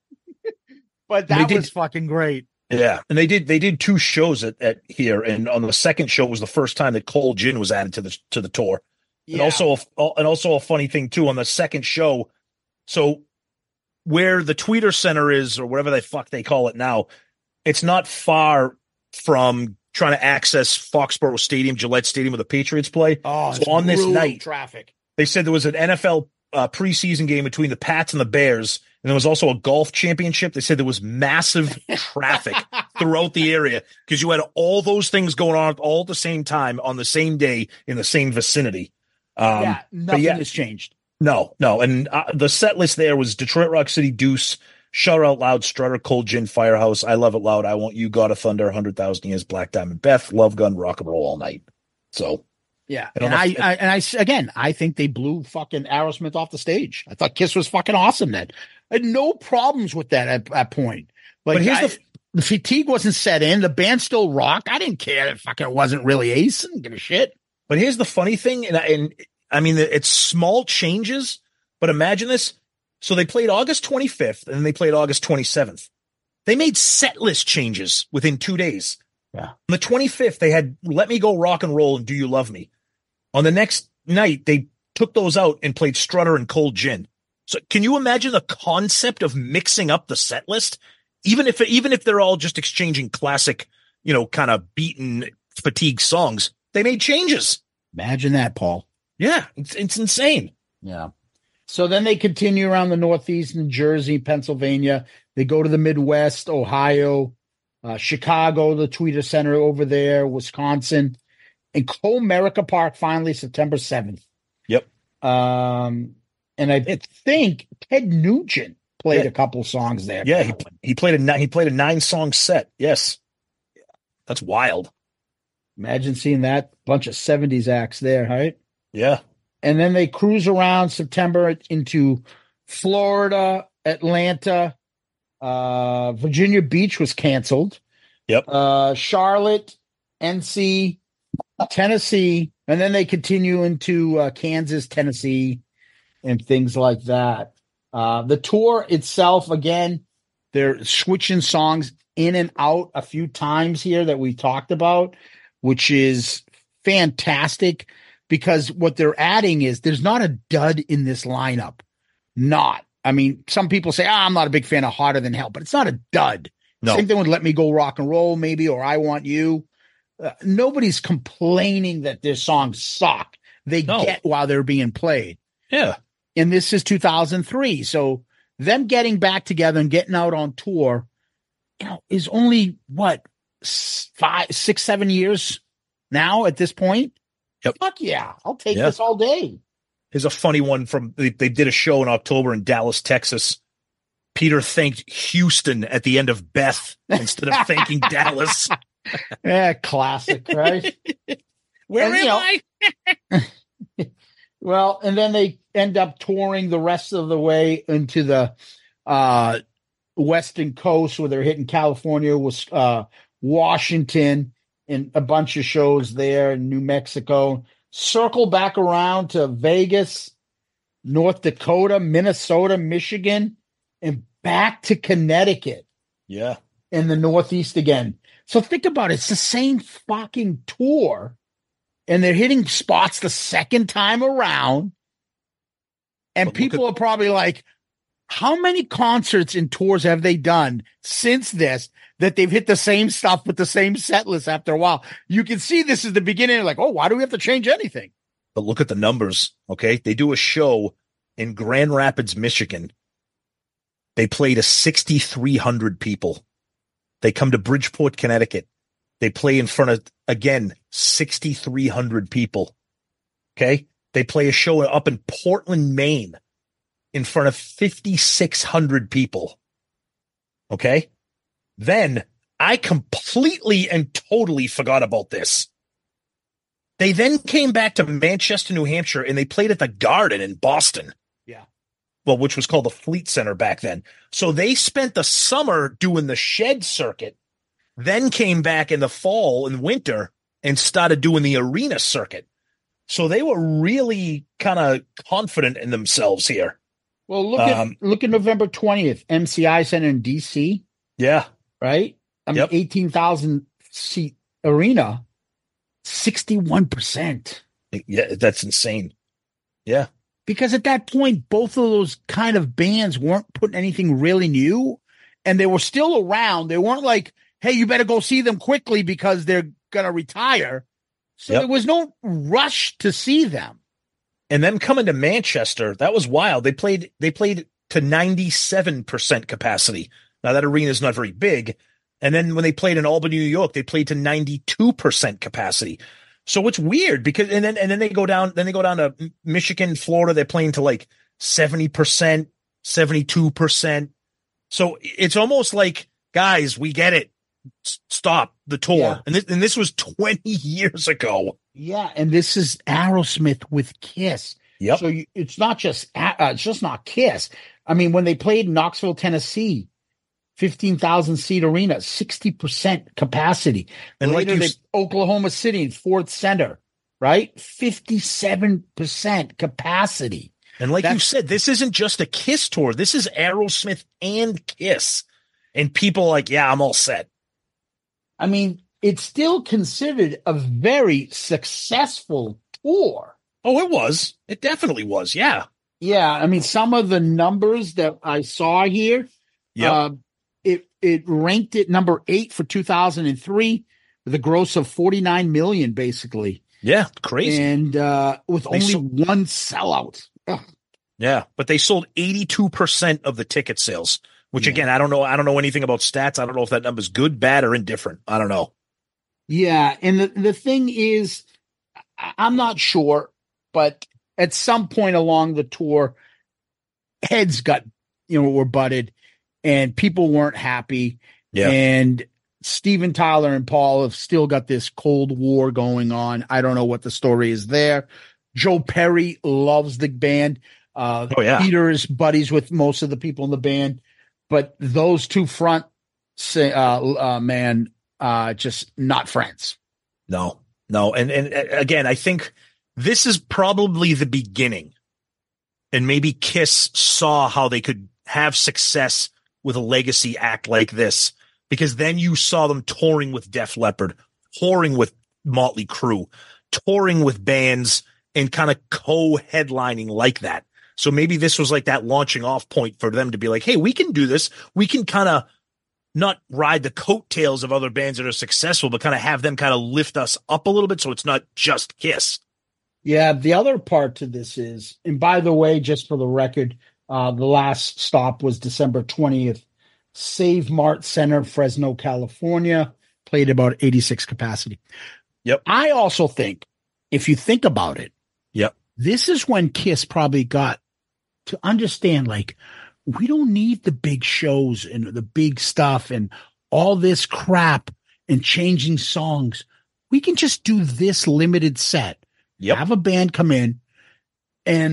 But that did- was fucking great. Yeah, and they did they did two shows at, at here, and on the second show was the first time that Cole Gin was added to the to the tour. And Yeah. also, a, and also a funny thing too on the second show. So where the Tweeter Center is, or whatever the fuck they call it now, it's not far from trying to access Foxborough Stadium, Gillette Stadium, where the Patriots play. Oh, so it's on this brutal night, traffic. they said there was an N F L uh, preseason game between the Pats and the Bears, and there was also a golf championship. They said there was massive traffic throughout the area because you had all those things going on all at the same time on the same day in the same vicinity. Um, yeah, but nothing yeah, has changed. no, no. And uh, the set list there was Detroit Rock City, Deuce, Shout Out Loud, Strutter, Cold Gin, Firehouse, I Love It Loud, I Want You, God of Thunder, one hundred thousand Years, Black Diamond, Beth, Love Gun, Rock and Roll All Night. So, Yeah, I don't and know I, if- I and I again, I think they blew fucking Aerosmith off the stage. I thought Kiss was fucking awesome then. I had no problems with that at that point. Like, But here's I- the- the fatigue wasn't set in. The band still rocked. I didn't care if fucking wasn't really Ace. I didn't give a shit. But here's the funny thing, and, I- and I mean, it's small changes, but imagine this. So they played August twenty-fifth, and then they played August twenty-seventh. They made set list changes within two days. Yeah. On the twenty-fifth, they had Let Me Go Rock and Roll and Do You Love Me. On the next night, they took those out and played Strutter and Cold Gin. So can you imagine the concept of mixing up the set list? Even if even if they're all just exchanging classic, you know, kind of beaten fatigue songs, they made changes. Imagine that, Paul. Yeah, it's it's insane. Yeah. So then they continue around the Northeast, New Jersey, Pennsylvania. They go to the Midwest, Ohio, uh, Chicago, the Tweeter Center over there, Wisconsin, and Comerica Park finally September seventh. Yep. Um, and I think Ted Nugent played Yeah. a couple songs there. Yeah, he, he played a ni- he played a nine song set. Yes, that's wild. Imagine seeing that bunch of seventies acts there, right? Yeah, And then they cruise around September into Florida, Atlanta, uh, Virginia Beach was canceled. Yep. Uh, Charlotte, N C, Tennessee, and then they continue into uh, Kansas, Tennessee, and things like that. Uh, the tour itself, again, they're switching songs in and out a few times here that we talked about, which is fantastic because what they're adding is there's not a dud in this lineup. Not. I mean, some people say, ah, I'm not a big fan of Hotter Than Hell, but it's not a dud. No. Same thing with Let Me Go Rock and Roll, maybe, or I Want You. Uh, nobody's complaining that their songs suck. They No. get while they're being played. yeah. And this is two thousand three. So them getting back together and getting out on tour, you know, is only what, s- five, six, seven years now at this point? Yep. Fuck yeah. I'll take Yeah. this all day. Here's a funny one from they, they did a show in October in Dallas, Texas. Peter thanked Houston at the end of Beth instead of thanking Dallas. Yeah, classic, right? Where And, am you know, I? Well, and then they end up touring the rest of the way into the uh, Western Coast where they're hitting California, was uh, Washington, in a bunch of shows there in New Mexico. Circle back around to Vegas, North Dakota, Minnesota, Michigan, and back to Connecticut. Yeah. In the Northeast again. So think about it. It's the same fucking tour, and they're hitting spots the second time around. And But people at- are probably like, how many concerts and tours have they done since this that they've hit the same stuff with the same set list after a while? You can see this is the beginning. Like, oh, why do we have to change anything? But look at the numbers, okay? They do a show in Grand Rapids, Michigan. They play to sixty-three hundred people. They come to Bridgeport, Connecticut. They play in front of, again, sixty-three hundred people. Okay? They play a show up in Portland, Maine in front of fifty-six hundred people. Okay? Then I completely and totally forgot about this. They then came back to Manchester, New Hampshire, and they played at the Garden in Boston. Yeah. Well, which was called the Fleet Center back then. So they spent the summer doing the Shed circuit, then came back in the fall and winter and started doing the arena circuit. So they were really kind of confident in themselves here. Well, look Um, at look at November twentieth, M C I Center in D C, Yeah. right? I mean, Yep. eighteen thousand seat arena, sixty-one percent. Yeah, that's insane. Yeah. Because at that point, both of those kind of bands weren't putting anything really new, and they were still around. They weren't like, hey, you better go see them quickly because they're going to retire. So Yep. there was no rush to see them. And then coming to Manchester, that was wild. They played they played to ninety-seven percent capacity. Now that arena is not very big. And then when they played in Albany, New York, they played to ninety-two percent capacity. So it's weird because and then and then they go down then they go down to Michigan, Florida, they're playing to like seventy percent, seventy-two percent. So it's almost like, guys, we get it. S- Stop the tour. Yeah. And this and this was twenty years ago. Yeah, and this is Aerosmith with Kiss. Yep. So you, it's not just uh, it's just not Kiss. I mean, when they played Knoxville, Tennessee, fifteen thousand seat arena, sixty percent capacity. And like Later, you they, s- Oklahoma City, Ford Center, right? fifty-seven percent capacity. And like you That's- said, this isn't just a Kiss tour. This is Aerosmith and Kiss. And people are like, yeah, I'm all set. I mean, it's still considered a very successful tour. Oh, it was. It definitely was. Yeah. Yeah, I mean, some of the numbers that I saw here, Yep. uh, it it ranked it number eight for two thousand three with a gross of forty-nine million, basically, Yeah. Crazy. and uh, with They only sold- one sellout. Ugh. yeah. But they sold eighty-two percent of the ticket sales, which Yeah. again, I don't know. I don't know anything about stats. I don't know if that number's good, bad, or indifferent. I don't know. Yeah, and the the thing is, I- I'm not sure, but at some point along the tour, heads got you know were butted, and people weren't happy. Yeah. And Steven Tyler and Paul have still got this Cold War going on. I don't know what the story is there. Joe Perry loves the band. Uh, Oh, yeah. Peter is buddies with most of the people in the band, but those two front say, uh, uh, man, uh, just not friends. No, no. And, and uh, again, I think this is probably the beginning. And maybe Kiss saw how they could have success with a legacy act like this, because then you saw them touring with Def Leppard, touring with Motley Crue, touring with bands and kind of co-headlining like that. So maybe this was like that launching off point for them to be like, hey, we can do this. We can kind of not ride the coattails of other bands that are successful, but kind of have them kind of lift us up a little bit. So it's not just Kiss. Yeah, the other part to this is, and by the way, just for the record, uh, the last stop was December twentieth, Save Mart Center, Fresno, California, played about eighty-six capacity. Yep. I also think, if you think about it, Yep. this is when Kiss probably got to understand, like, we don't need the big shows and the big stuff and all this crap and changing songs. We can just do this limited set. Yep. Have a band come in, and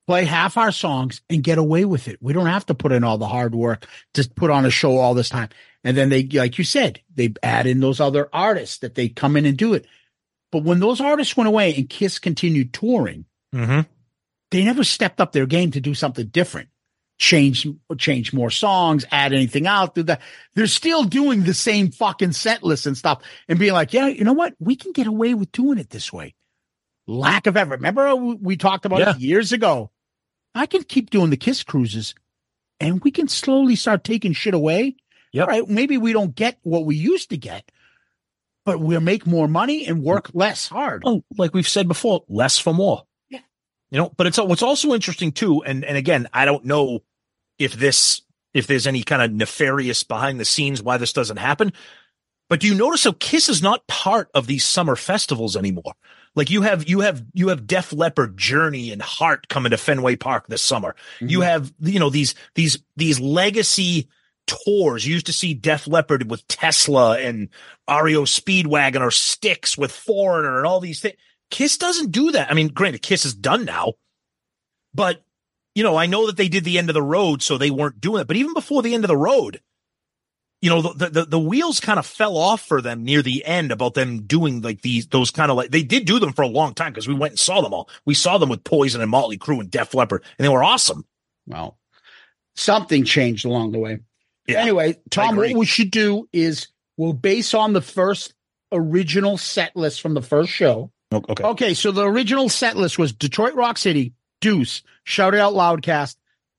play half our songs and get away with it. We don't have to put in all the hard work to put on a show all this time. And then they, like you said, they add in those other artists that they come in and do it. But when those artists went away and Kiss continued touring, mm-hmm. they never stepped up their game to do something different. Change, change more songs, add anything out, do that. They're still doing the same fucking set list and stuff and being like, yeah, you know what? We can get away with doing it this way. Lack of effort. Remember we talked about yeah. it years ago. I can keep doing the Kiss cruises and we can slowly start taking shit away. Yep. All right. Maybe we don't get what we used to get, but we'll make more money and work less hard. Oh, like we've said before, less for more. You know, but it's what's also interesting too, and and again, I don't know if this if there's any kind of nefarious behind the scenes why this doesn't happen. But do you notice how Kiss is not part of these summer festivals anymore? Like you have you have you have Def Leppard, Journey, and Heart coming to Fenway Park this summer. Mm-hmm. You have you know these these these legacy tours. You used to see Def Leppard with Tesla and R E O Speedwagon or Styx with Foreigner and all these things. Kiss doesn't do that. I mean, granted, Kiss is done now, but, you know, I know that they did the end of the road, so they weren't doing it. But even before the end of the road, you know, the the, the wheels kind of fell off for them near the end about them doing like these, those kind of like, they did do them for a long time because we went and saw them all. We saw them with Poison and Motley Crue and Def Leppard, and they were awesome. Well, something changed along the way. Yeah, anyway, Tom, what we should do is we'll base on the first original set list from the first show. Okay. Okay, so the original set list was Detroit Rock City, Deuce, Shout It Out Loudcast,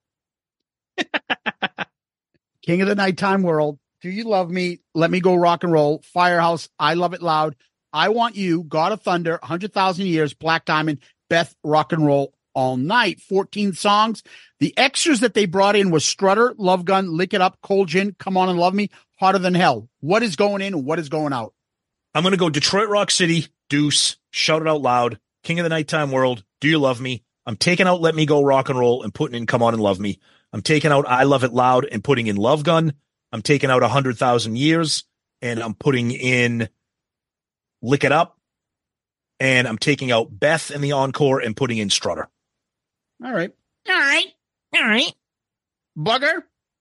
King of the Nighttime World, Do You Love Me, Let Me Go Rock and Roll, Firehouse, I Love It Loud, I Want You, God of Thunder, one hundred thousand Years, Black Diamond, Beth, Rock and Roll All Night. fourteen songs. The extras that they brought in was Strutter, Love Gun, Lick It Up, Cold Gin, Come On and Love Me, Hotter Than Hell. What is going in and what is going out? I'm going to go Detroit Rock City, Deuce, Shout It Out Loud, King of the Nighttime World, Do You Love Me? I'm taking out Let Me Go Rock and Roll and putting in Come On and Love Me. I'm taking out I Love It Loud and putting in Love Gun. I'm taking out one hundred thousand Years and I'm putting in Lick It Up. And I'm taking out Beth in the encore and putting in Strutter. All right. All right. All right. Bugger.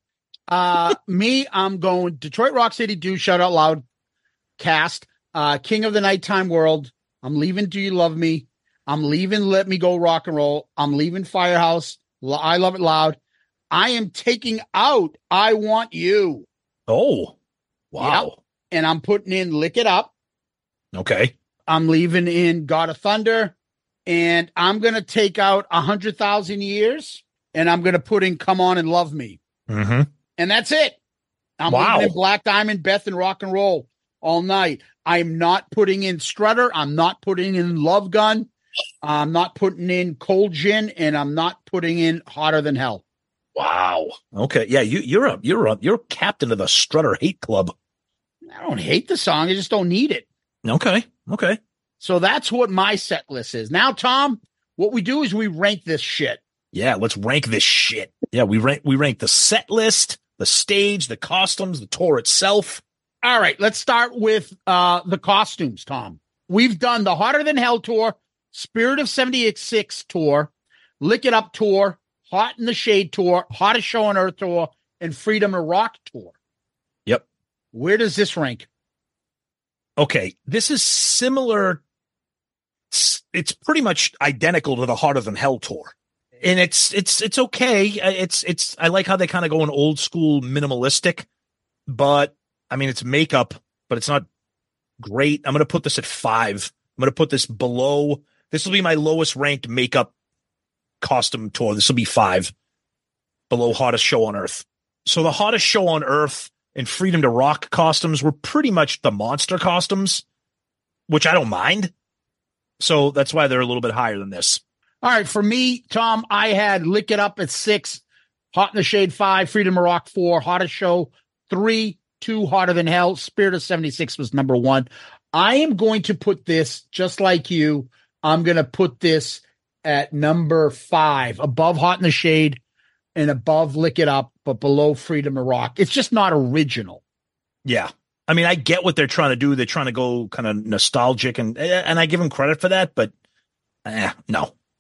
Uh, me, I'm going Detroit Rock City, Do Shout Out Loud, Cast. Uh, King of the Nighttime World. I'm leaving Do You Love Me? I'm leaving Let Me Go Rock and Roll. I'm leaving Firehouse. I Love It Loud. I am taking out I Want You. Oh, wow. Yep. And I'm putting in Lick It Up. Okay. I'm leaving in God of Thunder. And I'm going to take out one hundred thousand Years. And I'm going to put in Come On and Love Me. Mm-hmm. And that's it. I'm wow. leaving in Black Diamond, Beth, and Rock and Roll All Night. I'm not putting in Strutter. I'm not putting in Love Gun. I'm not putting in Cold Gin, and I'm not putting in Hotter Than Hell. Wow. Okay. Yeah, you, you're a you're a you're captain of the Strutter hate club. I don't hate the song. I just don't need it. Okay. Okay. So that's what my set list is. Now, Tom, what we do is we rank this shit. Yeah, let's rank this shit. Yeah, we rank we rank the set list, the stage, the costumes, the tour itself. All right, let's start with uh, the costumes, Tom. We've done the Hotter Than Hell tour, Spirit of seventy-six tour, Lick It Up tour, Hot in the Shade tour, Hottest Show on Earth tour, and Freedom to Rock tour. Yep. Where does this rank? Okay, this is similar. It's pretty much identical to the Hotter Than Hell tour. And it's it's it's okay. It's it's I like how they kind of go in old school minimalistic, but I mean, it's makeup, but it's not great. I'm going to put this at five. I'm going to put this below. This will be my lowest ranked makeup costume tour. This will be five below Hottest Show on Earth. So the Hottest Show on Earth and Freedom to Rock costumes were pretty much the monster costumes, which I don't mind. So that's why they're a little bit higher than this. All right. For me, Tom, I had Lick It Up at six, Hot in the Shade five, Freedom to Rock four, Hottest Show three, two, Hotter Than Hell. Spirit of seventy-six was number one. I am going to put this, just like you, I'm going to put this at number five, above Hot in the Shade and above Lick It Up, but below Freedom to Rock. It's just not original. Yeah. I mean, I get what they're trying to do. They're trying to go kind of nostalgic, and and I give them credit for that, but eh, no.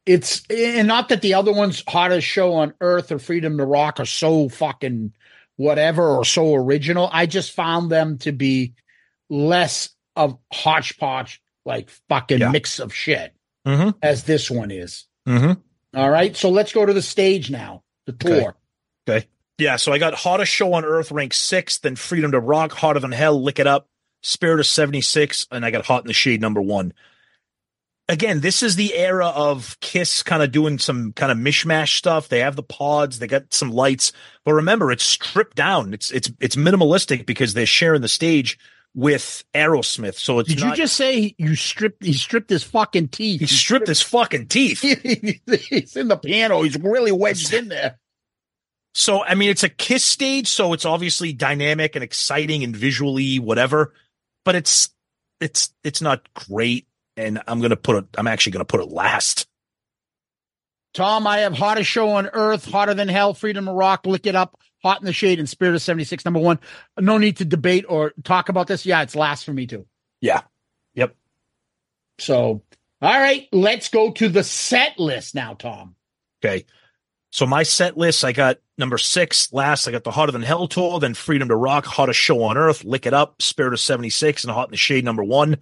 it's and not that the other ones, Hottest Show on Earth or Freedom to Rock, are so fucking whatever or so original. I just found them to be less of hodgepodge, like fucking Yeah. mix of shit Mm-hmm. as this one is. Mm-hmm. All right, so let's go to the stage now, the tour. Okay. Okay. Yeah, so I got Hottest Show on Earth ranked sixth, then Freedom to Rock, Hotter Than Hell, Lick It Up, Spirit of seventy-six, and I got Hot in the Shade number one. Again, this is the era of Kiss kind of doing some kind of mishmash stuff. They have the pods, they got some lights, but remember, it's stripped down. It's it's it's minimalistic because they're sharing the stage with Aerosmith. So it's Did not, you just say you stripped? He stripped his fucking teeth. he stripped his fucking teeth. He's in the piano. He's really wedged in there. So, I mean, it's a Kiss stage, so it's obviously dynamic and exciting and visually whatever, but it's, it's, it's not great. And I'm going to put it, I'm actually going to put it last. Tom, I have Hottest Show on Earth, Hotter Than Hell, Freedom to Rock, Lick It Up, Hot in the Shade, and Spirit of seventy-six, number one. No need to debate or talk about this. Yeah, it's last for me too. Yeah. Yep. So, all right, let's go to the set list now, Tom. Okay. So my set list, I got number six last. I got the Hotter Than Hell tour, then Freedom to Rock, Hottest Show on Earth, Lick It Up, Spirit of seventy-six, and Hot in the Shade number one.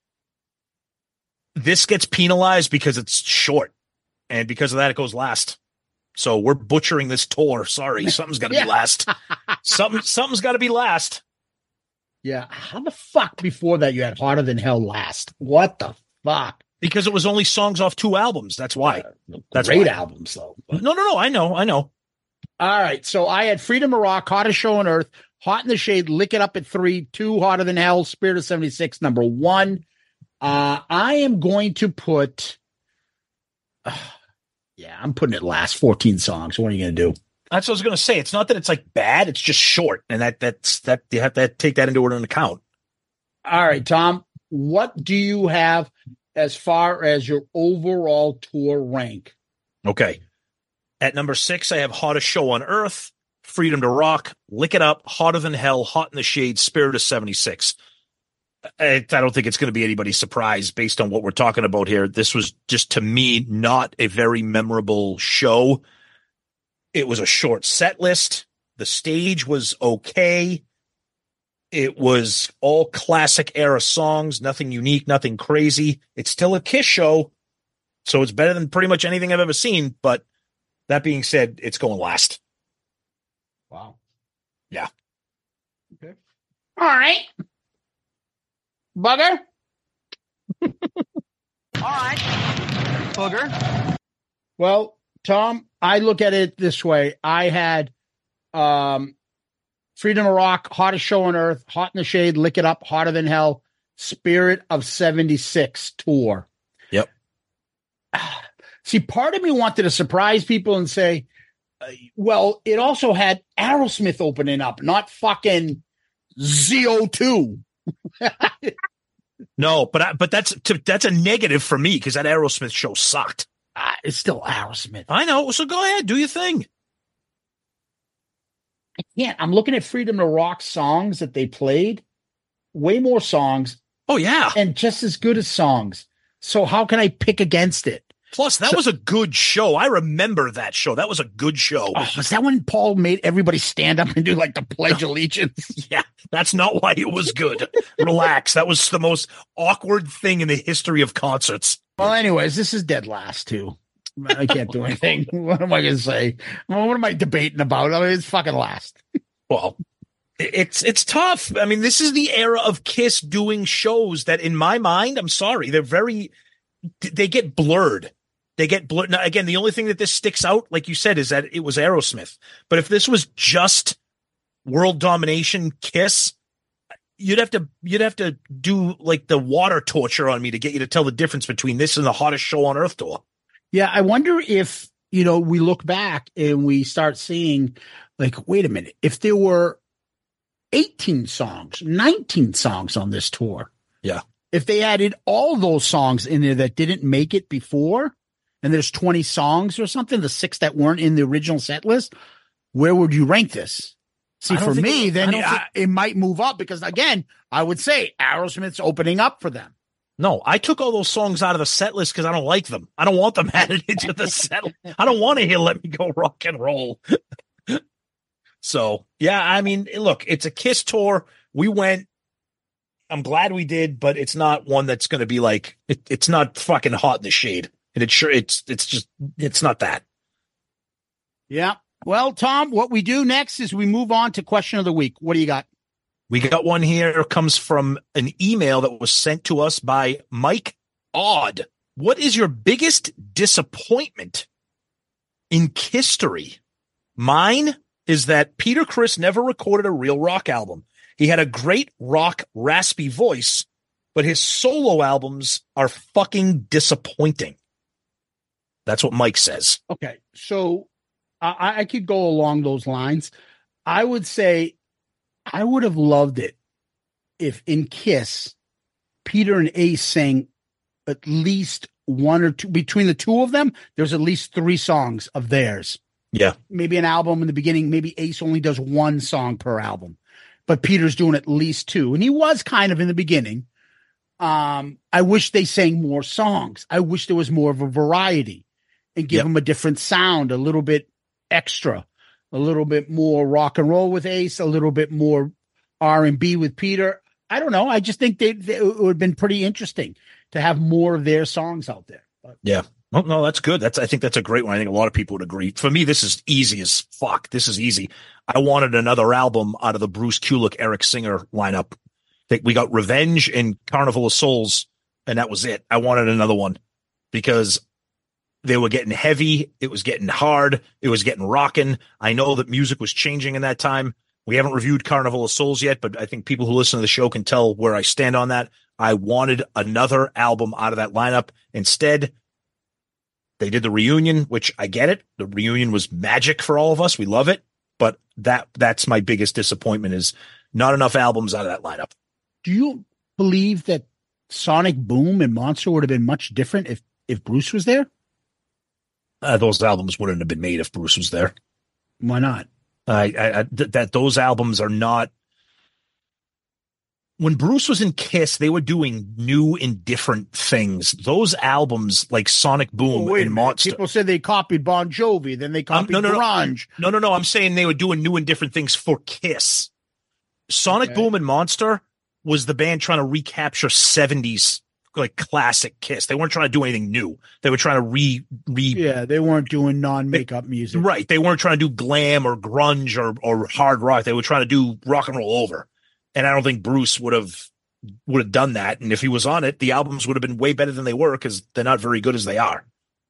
This gets penalized because it's short, and because of that, it goes last. So we're butchering this tour. Sorry, something's got to Yeah. be last. Something, something's got to be last. Yeah, how the fuck before that you had Hotter Than Hell last? What the fuck? Because it was only songs off two albums. That's why. That's Great why. albums, though. No, no, no. I know. I know. All right, so I had Freedom to Rock, Hottest Show on Earth, Hot in the Shade, Lick It Up at three, two, Hotter Than Hell, Spirit of seventy-six, number one. Uh, I am going to put, uh, yeah, I'm putting it last, fourteen songs. What are you going to do? That's what I was going to say. It's not that it's like bad. It's just short. And that that's that you have to take that into an account. All right, Tom, what do you have as far as your overall tour rank? Okay. At number six, I have Hottest Show on Earth, Freedom to Rock, Lick It Up, Hotter Than Hell, Hot in the Shade, Spirit of seventy-six. I, I don't think it's going to be anybody's surprise based on what we're talking about here. This was just, to me, not a very memorable show. It was a short set list. The stage was okay. It was all classic era songs, nothing unique, nothing crazy. It's still a Kiss show, so it's better than pretty much anything I've ever seen. But that being said, it's going last. Wow. Yeah. Okay. All right. Bugger. All right, Booger. Well, Tom, I look at it this way. I had um, Freedom to Rock, Hottest Show on Earth, Hot in the Shade, Lick It Up, Hotter Than Hell, Spirit of seventy-six tour. Yep. See, part of me wanted to surprise people and say, uh, well, it also had Aerosmith opening up, not fucking Z O two. No, but I, but that's to, that's a negative for me because that Aerosmith show sucked. Uh, it's still Aerosmith. I know. So go ahead, do your thing. I can't. I'm looking at Freedom to Rock songs that they played. Way more songs. Oh, yeah. And just as good as songs. So how can I pick against it? Plus, that So- was a good show. I remember that show. That was a good show. Oh, was that when Paul made everybody stand up and do like the Pledge of Allegiance? Yeah, that's not why it was good. Relax. That was the most awkward thing in the history of concerts. Well, anyways, this is dead last too. I can't do anything. What am I going to say? Well, what am I debating about? I mean, it's fucking last. Well, it's it's tough. I mean, this is the era of Kiss doing shows that, in my mind, I'm sorry, they're very, they get blurred. They get blurred. Now, again, the only thing that this sticks out, like you said, is that it was Aerosmith. But if this was just World Domination Kiss, you'd have to you'd have to do like the water torture on me to get you to tell the difference between this and the Hottest Show on Earth tour. Yeah, I wonder if, you know, we look back and we start seeing, like, wait a minute, if there were eighteen songs, nineteen songs on this tour, Yeah. if they added all those songs in there that didn't make it before, and there's twenty songs or something, the six that weren't in the original set list, where would you rank this? See, I don't for think me, it- then I don't I- think- it might move up because, again, I would say Aerosmith's opening up for them. No, I took all those songs out of the set list because I don't like them. I don't want them added into the set. I don't want to hear Let Me Go Rock and Roll. So, yeah, I mean, look, it's a Kiss tour. We went. I'm glad we did, but it's not one that's going to be like, it, it's not fucking Hot in the Shade. And it's sure it's, it's just, it's not that. Yeah. Well, Tom, what we do next is we move on to question of the week. What do you got? We got one here. It comes from an email that was sent to us by Mike Odd. What is your biggest disappointment in Kisstory? Mine is that Peter Criss never recorded a real rock album. He had a great rock raspy voice, but his solo albums are fucking disappointing. That's what Mike says. Okay. So I, I could go along those lines. I would say I would have loved it if in Kiss, Peter and Ace sang at least one or two, between the two of them, there's at least three songs of theirs. Yeah. Maybe an album in the beginning, maybe Ace only does one song per album, but Peter's doing at least two. And he was kind of in the beginning. Um, I wish they sang more songs. I wish there was more of a variety and give Yep. them a different sound, a little bit extra, a little bit more rock and roll with Ace, a little bit more R and B with Peter. I don't know. I just think they, they, it would have been pretty interesting to have more of their songs out there. But, Yeah. Oh, no, that's good. That's, I think that's a great one. I think a lot of people would agree. For me, this is easy as fuck. This is easy. I wanted another album out of the Bruce Kulick, Eric Singer lineup. I think we got Revenge and Carnival of Souls, and that was it. I wanted another one because they were getting heavy. It was getting hard. It was getting rocking. I know that music was changing in that time. We haven't reviewed Carnival of Souls yet, but I think people who listen to the show can tell where I stand on that. I wanted another album out of that lineup. Instead, they did the reunion, which I get it. The reunion was magic for all of us. We love it. But that that's my biggest disappointment is not enough albums out of that lineup. do you believe that Sonic Boom and Monster would have been much different if, if Bruce was there? Uh, those albums wouldn't have been made if Bruce was there. Why not? I, I, I th- that those albums are not. When Bruce was in Kiss, they were doing new and different things. Those albums, like Sonic Boom Oh, wait a and minute. Monster. People said they copied Bon Jovi, then they Um, copied no, no, no. grunge. No, no, no. I'm saying they were doing new and different things for Kiss. Sonic Okay. Boom and Monster was the band trying to recapture seventies like classic Kiss. They weren't trying to do anything new. They were trying to re re Yeah, they weren't doing non-makeup music. right. They weren't trying to do glam or grunge or or hard rock. They were trying to do rock and roll over. And I don't think Bruce would have would have done that. And if he was on it, the albums would have been way better than they were because they're not very good as they are.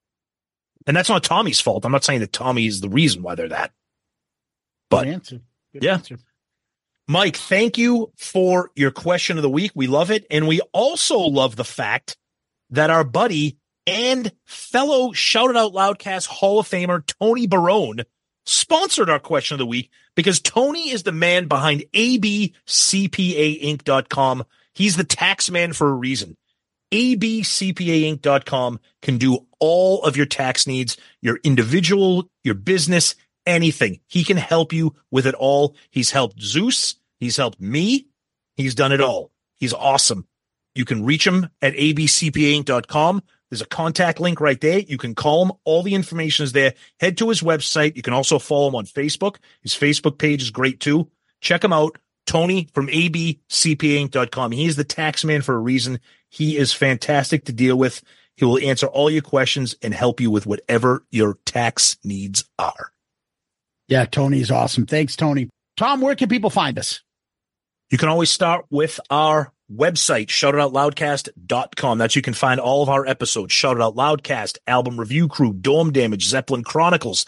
And that's not Tommy's fault. I'm not saying that Tommy is the reason why they're that. But Good answer. Good yeah. answer. Mike, thank you for your question of the week. We love it. And we also love the fact that our buddy and fellow Shout It Out Loudcast Hall of Famer Tony Barone sponsored our question of the week because Tony is the man behind A B C P A Inc dot com. He's the tax man for a reason. A B C P A Inc dot com can do all of your tax needs, your individual, your business, anything. He can help you with it all. He's helped Zeus. He's helped me. He's done it all. He's awesome. You can reach him at A B C P A Inc dot com. There's a contact link right there. You can call him. All the information is there. Head to his website. You can also follow him on Facebook. His Facebook page is great too. Check him out. Tony from A B C P A Inc dot com. He is the tax man for a reason. He is fantastic to deal with. He will answer all your questions and help you with whatever your tax needs are. Yeah, Tony's awesome. Thanks, Tony. Tom, where can people find us? You can always start with our website, shout it out loudcast dot com. That's you can find all of our episodes, Shout It Out Loudcast, Album Review Crew, Dome Damage, Zeppelin Chronicles.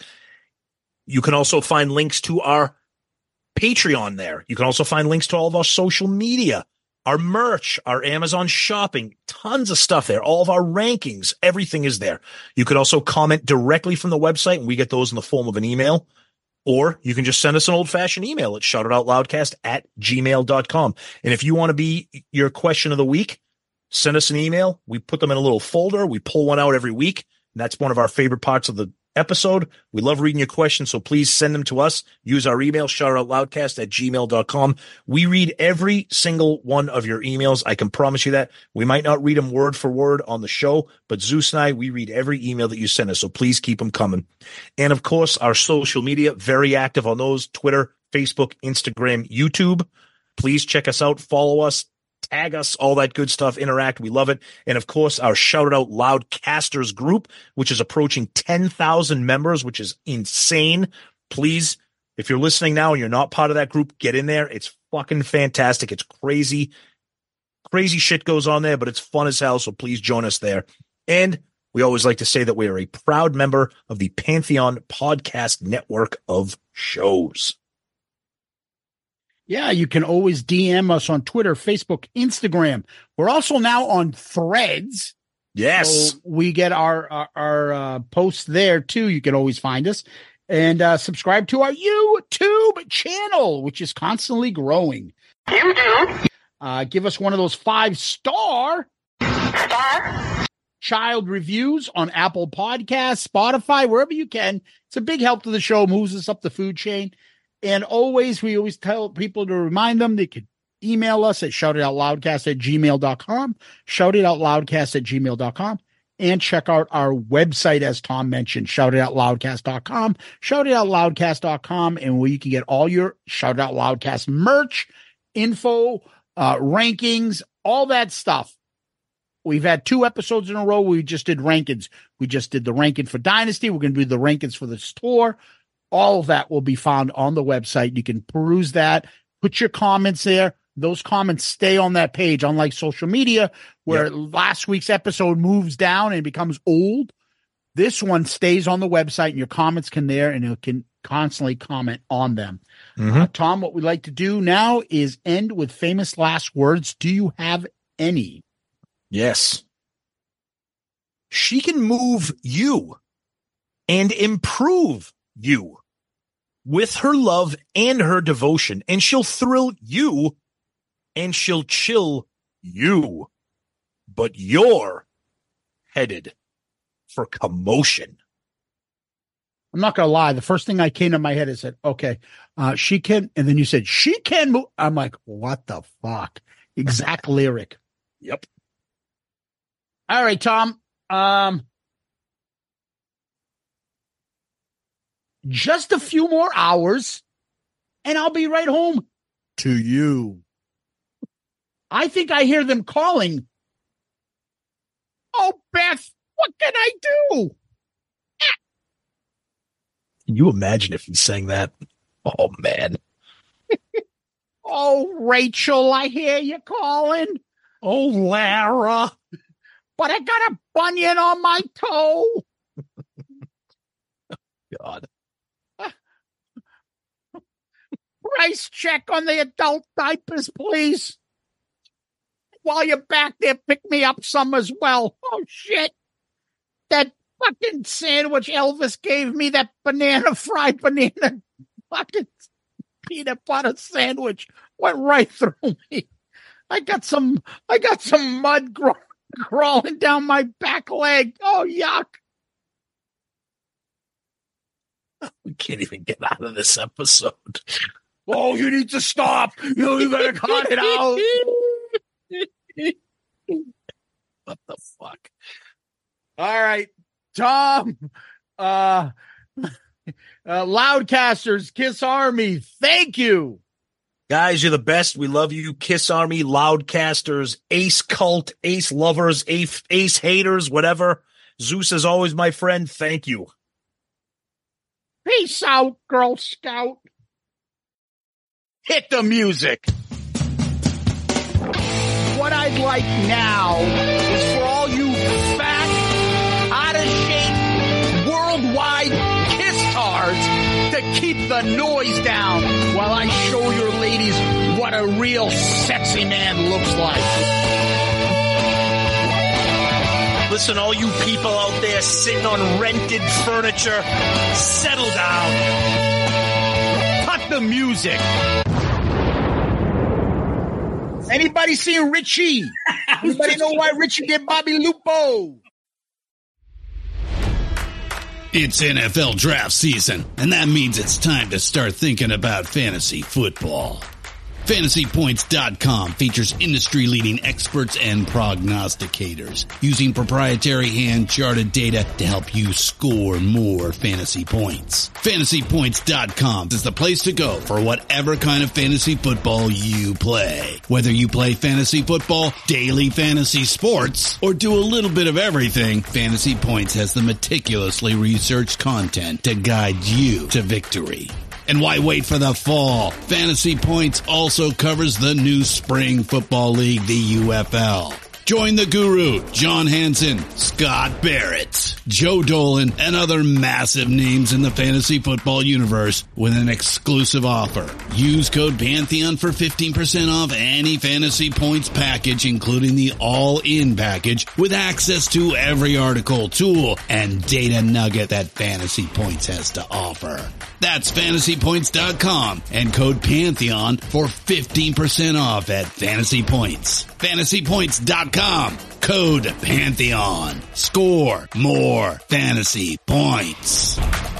You can also find links to our Patreon there. You can also find links to all of our social media, our merch, our Amazon shopping, tons of stuff there, all of our rankings, everything is there. You could also comment directly from the website, and we get those in the form of an email. Or you can just send us an old-fashioned email at shoutitoutloudcast at gmail dot com. And if you want to be your question of the week, send us an email. We put them in a little folder. We pull one out every week. And that's one of our favorite parts of the episode. We love reading your questions, so please send them to us. Use our email, shoutoutloudcast at gmail dot com. We read every single one of your emails. I can promise you that. We might not read them word for word on the show, but Zeus and I, we read every email that you send us, so please keep them coming. And, of course, our social media, very active on those, Twitter, Facebook, Instagram, YouTube. Please check us out, follow us, tag us, all that good stuff, interact. We love it. And, of course, our Shout It Out Loudcasters group, which is approaching ten thousand members, which is insane. Please, if you're listening now and you're not part of that group, get in there. It's fucking fantastic. It's crazy. Crazy shit goes on there, but it's fun as hell, so please join us there. And we always like to say that we are a proud member of the Pantheon Podcast Network of shows. Yeah, you can always D M us on Twitter, Facebook, Instagram. We're also now on Threads. Yes. So we get our our, our uh, posts there, too. You can always find us. And uh, subscribe to our YouTube channel, which is constantly growing. You do. Uh, give us one of those five-star Star. child reviews on Apple Podcasts, Spotify, wherever you can. It's a big help to the show, moves us up the food chain. And always, we always tell people to remind them they could email us at shoutitoutloudcast at gmail dot com, shoutitoutloudcast at gmail dot com, and check out our website, as Tom mentioned, shoutitoutloudcast dot com, shoutitoutloudcast dot com, and where you can get all your Shout It Out Loudcast merch, info, uh, rankings, all that stuff. We've had two episodes in a row where we just did rankings. We just did the ranking for Dynasty. We're going to do the rankings for the store. All of that will be found on the website. You can peruse that, put your comments there. Those comments stay on that page, unlike social media, where yep. last week's episode moves down and becomes old. This one stays on the website, and your comments can there, and you can constantly comment on them. Mm-hmm. Uh, Tom, what we'd like to do now is end with famous last words. Do you have any? Yes. She can move you and improve you with her love and her devotion, and she'll thrill you and she'll chill you, but you're headed for commotion. I'm not going to lie. The first thing I came to my head is said, okay, uh, she can, and then you said, she can move. I'm like, what the fuck? Exact lyric. Yep. All right, Tom. Um, Just a few more hours, and I'll be right home to you. I think I hear them calling. Oh, Beth, what can I do? Can you imagine if he sang that? Oh, man. Oh, Rachel, I hear you calling. Oh, Lara. But I got a bunion on my toe. God. Price check on the adult diapers, please. While you're back there, pick me up some as well. Oh, shit. That fucking sandwich Elvis gave me, that banana, fried banana, fucking peanut butter sandwich, went right through me. I got some, I got some mud gro- crawling down my back leg. Oh, yuck. We can't even get out of this episode. Oh, you need to stop. You, you gotta cut it out. What the fuck? All right, Tom. Uh, uh, Loudcasters, Kiss Army, thank you. Guys, you're the best. We love you. Kiss Army, Loudcasters, Ace Cult, Ace Lovers, Ace, Ace Haters, whatever. Zeus is always my friend. Thank you. Peace out, Girl Scout. Hit the music. What I'd like now is for all you fat, out of shape, worldwide kiss-tards to keep the noise down while I show your ladies what a real sexy man looks like. Listen, all you people out there sitting on rented furniture, settle down. Cut the music. Anybody seen Richie? Anybody know why Richie did Bobby Lupo? It's N F L draft season, and that means it's time to start thinking about fantasy football. Fantasy Points dot com features industry-leading experts and prognosticators using proprietary hand-charted data to help you score more fantasy points. Fantasy Points dot com is the place to go for whatever kind of fantasy football you play. Whether you play fantasy football, daily fantasy sports, or do a little bit of everything, Fantasy Points has the meticulously researched content to guide you to victory. And why wait for the fall? Fantasy Points also covers the new spring football league, the U F L. Join the guru, John Hansen, Scott Barrett, Joe Dolan, and other massive names in the fantasy football universe with an exclusive offer. Use code Pantheon for fifteen percent off any Fantasy Points package, including the all-in package with access to every article, tool, and data nugget that Fantasy Points has to offer. That's Fantasy Points dot com and code Pantheon for fifteen percent off at Fantasy Points. Fantasy Points dot com, code Pantheon. Score more fantasy points.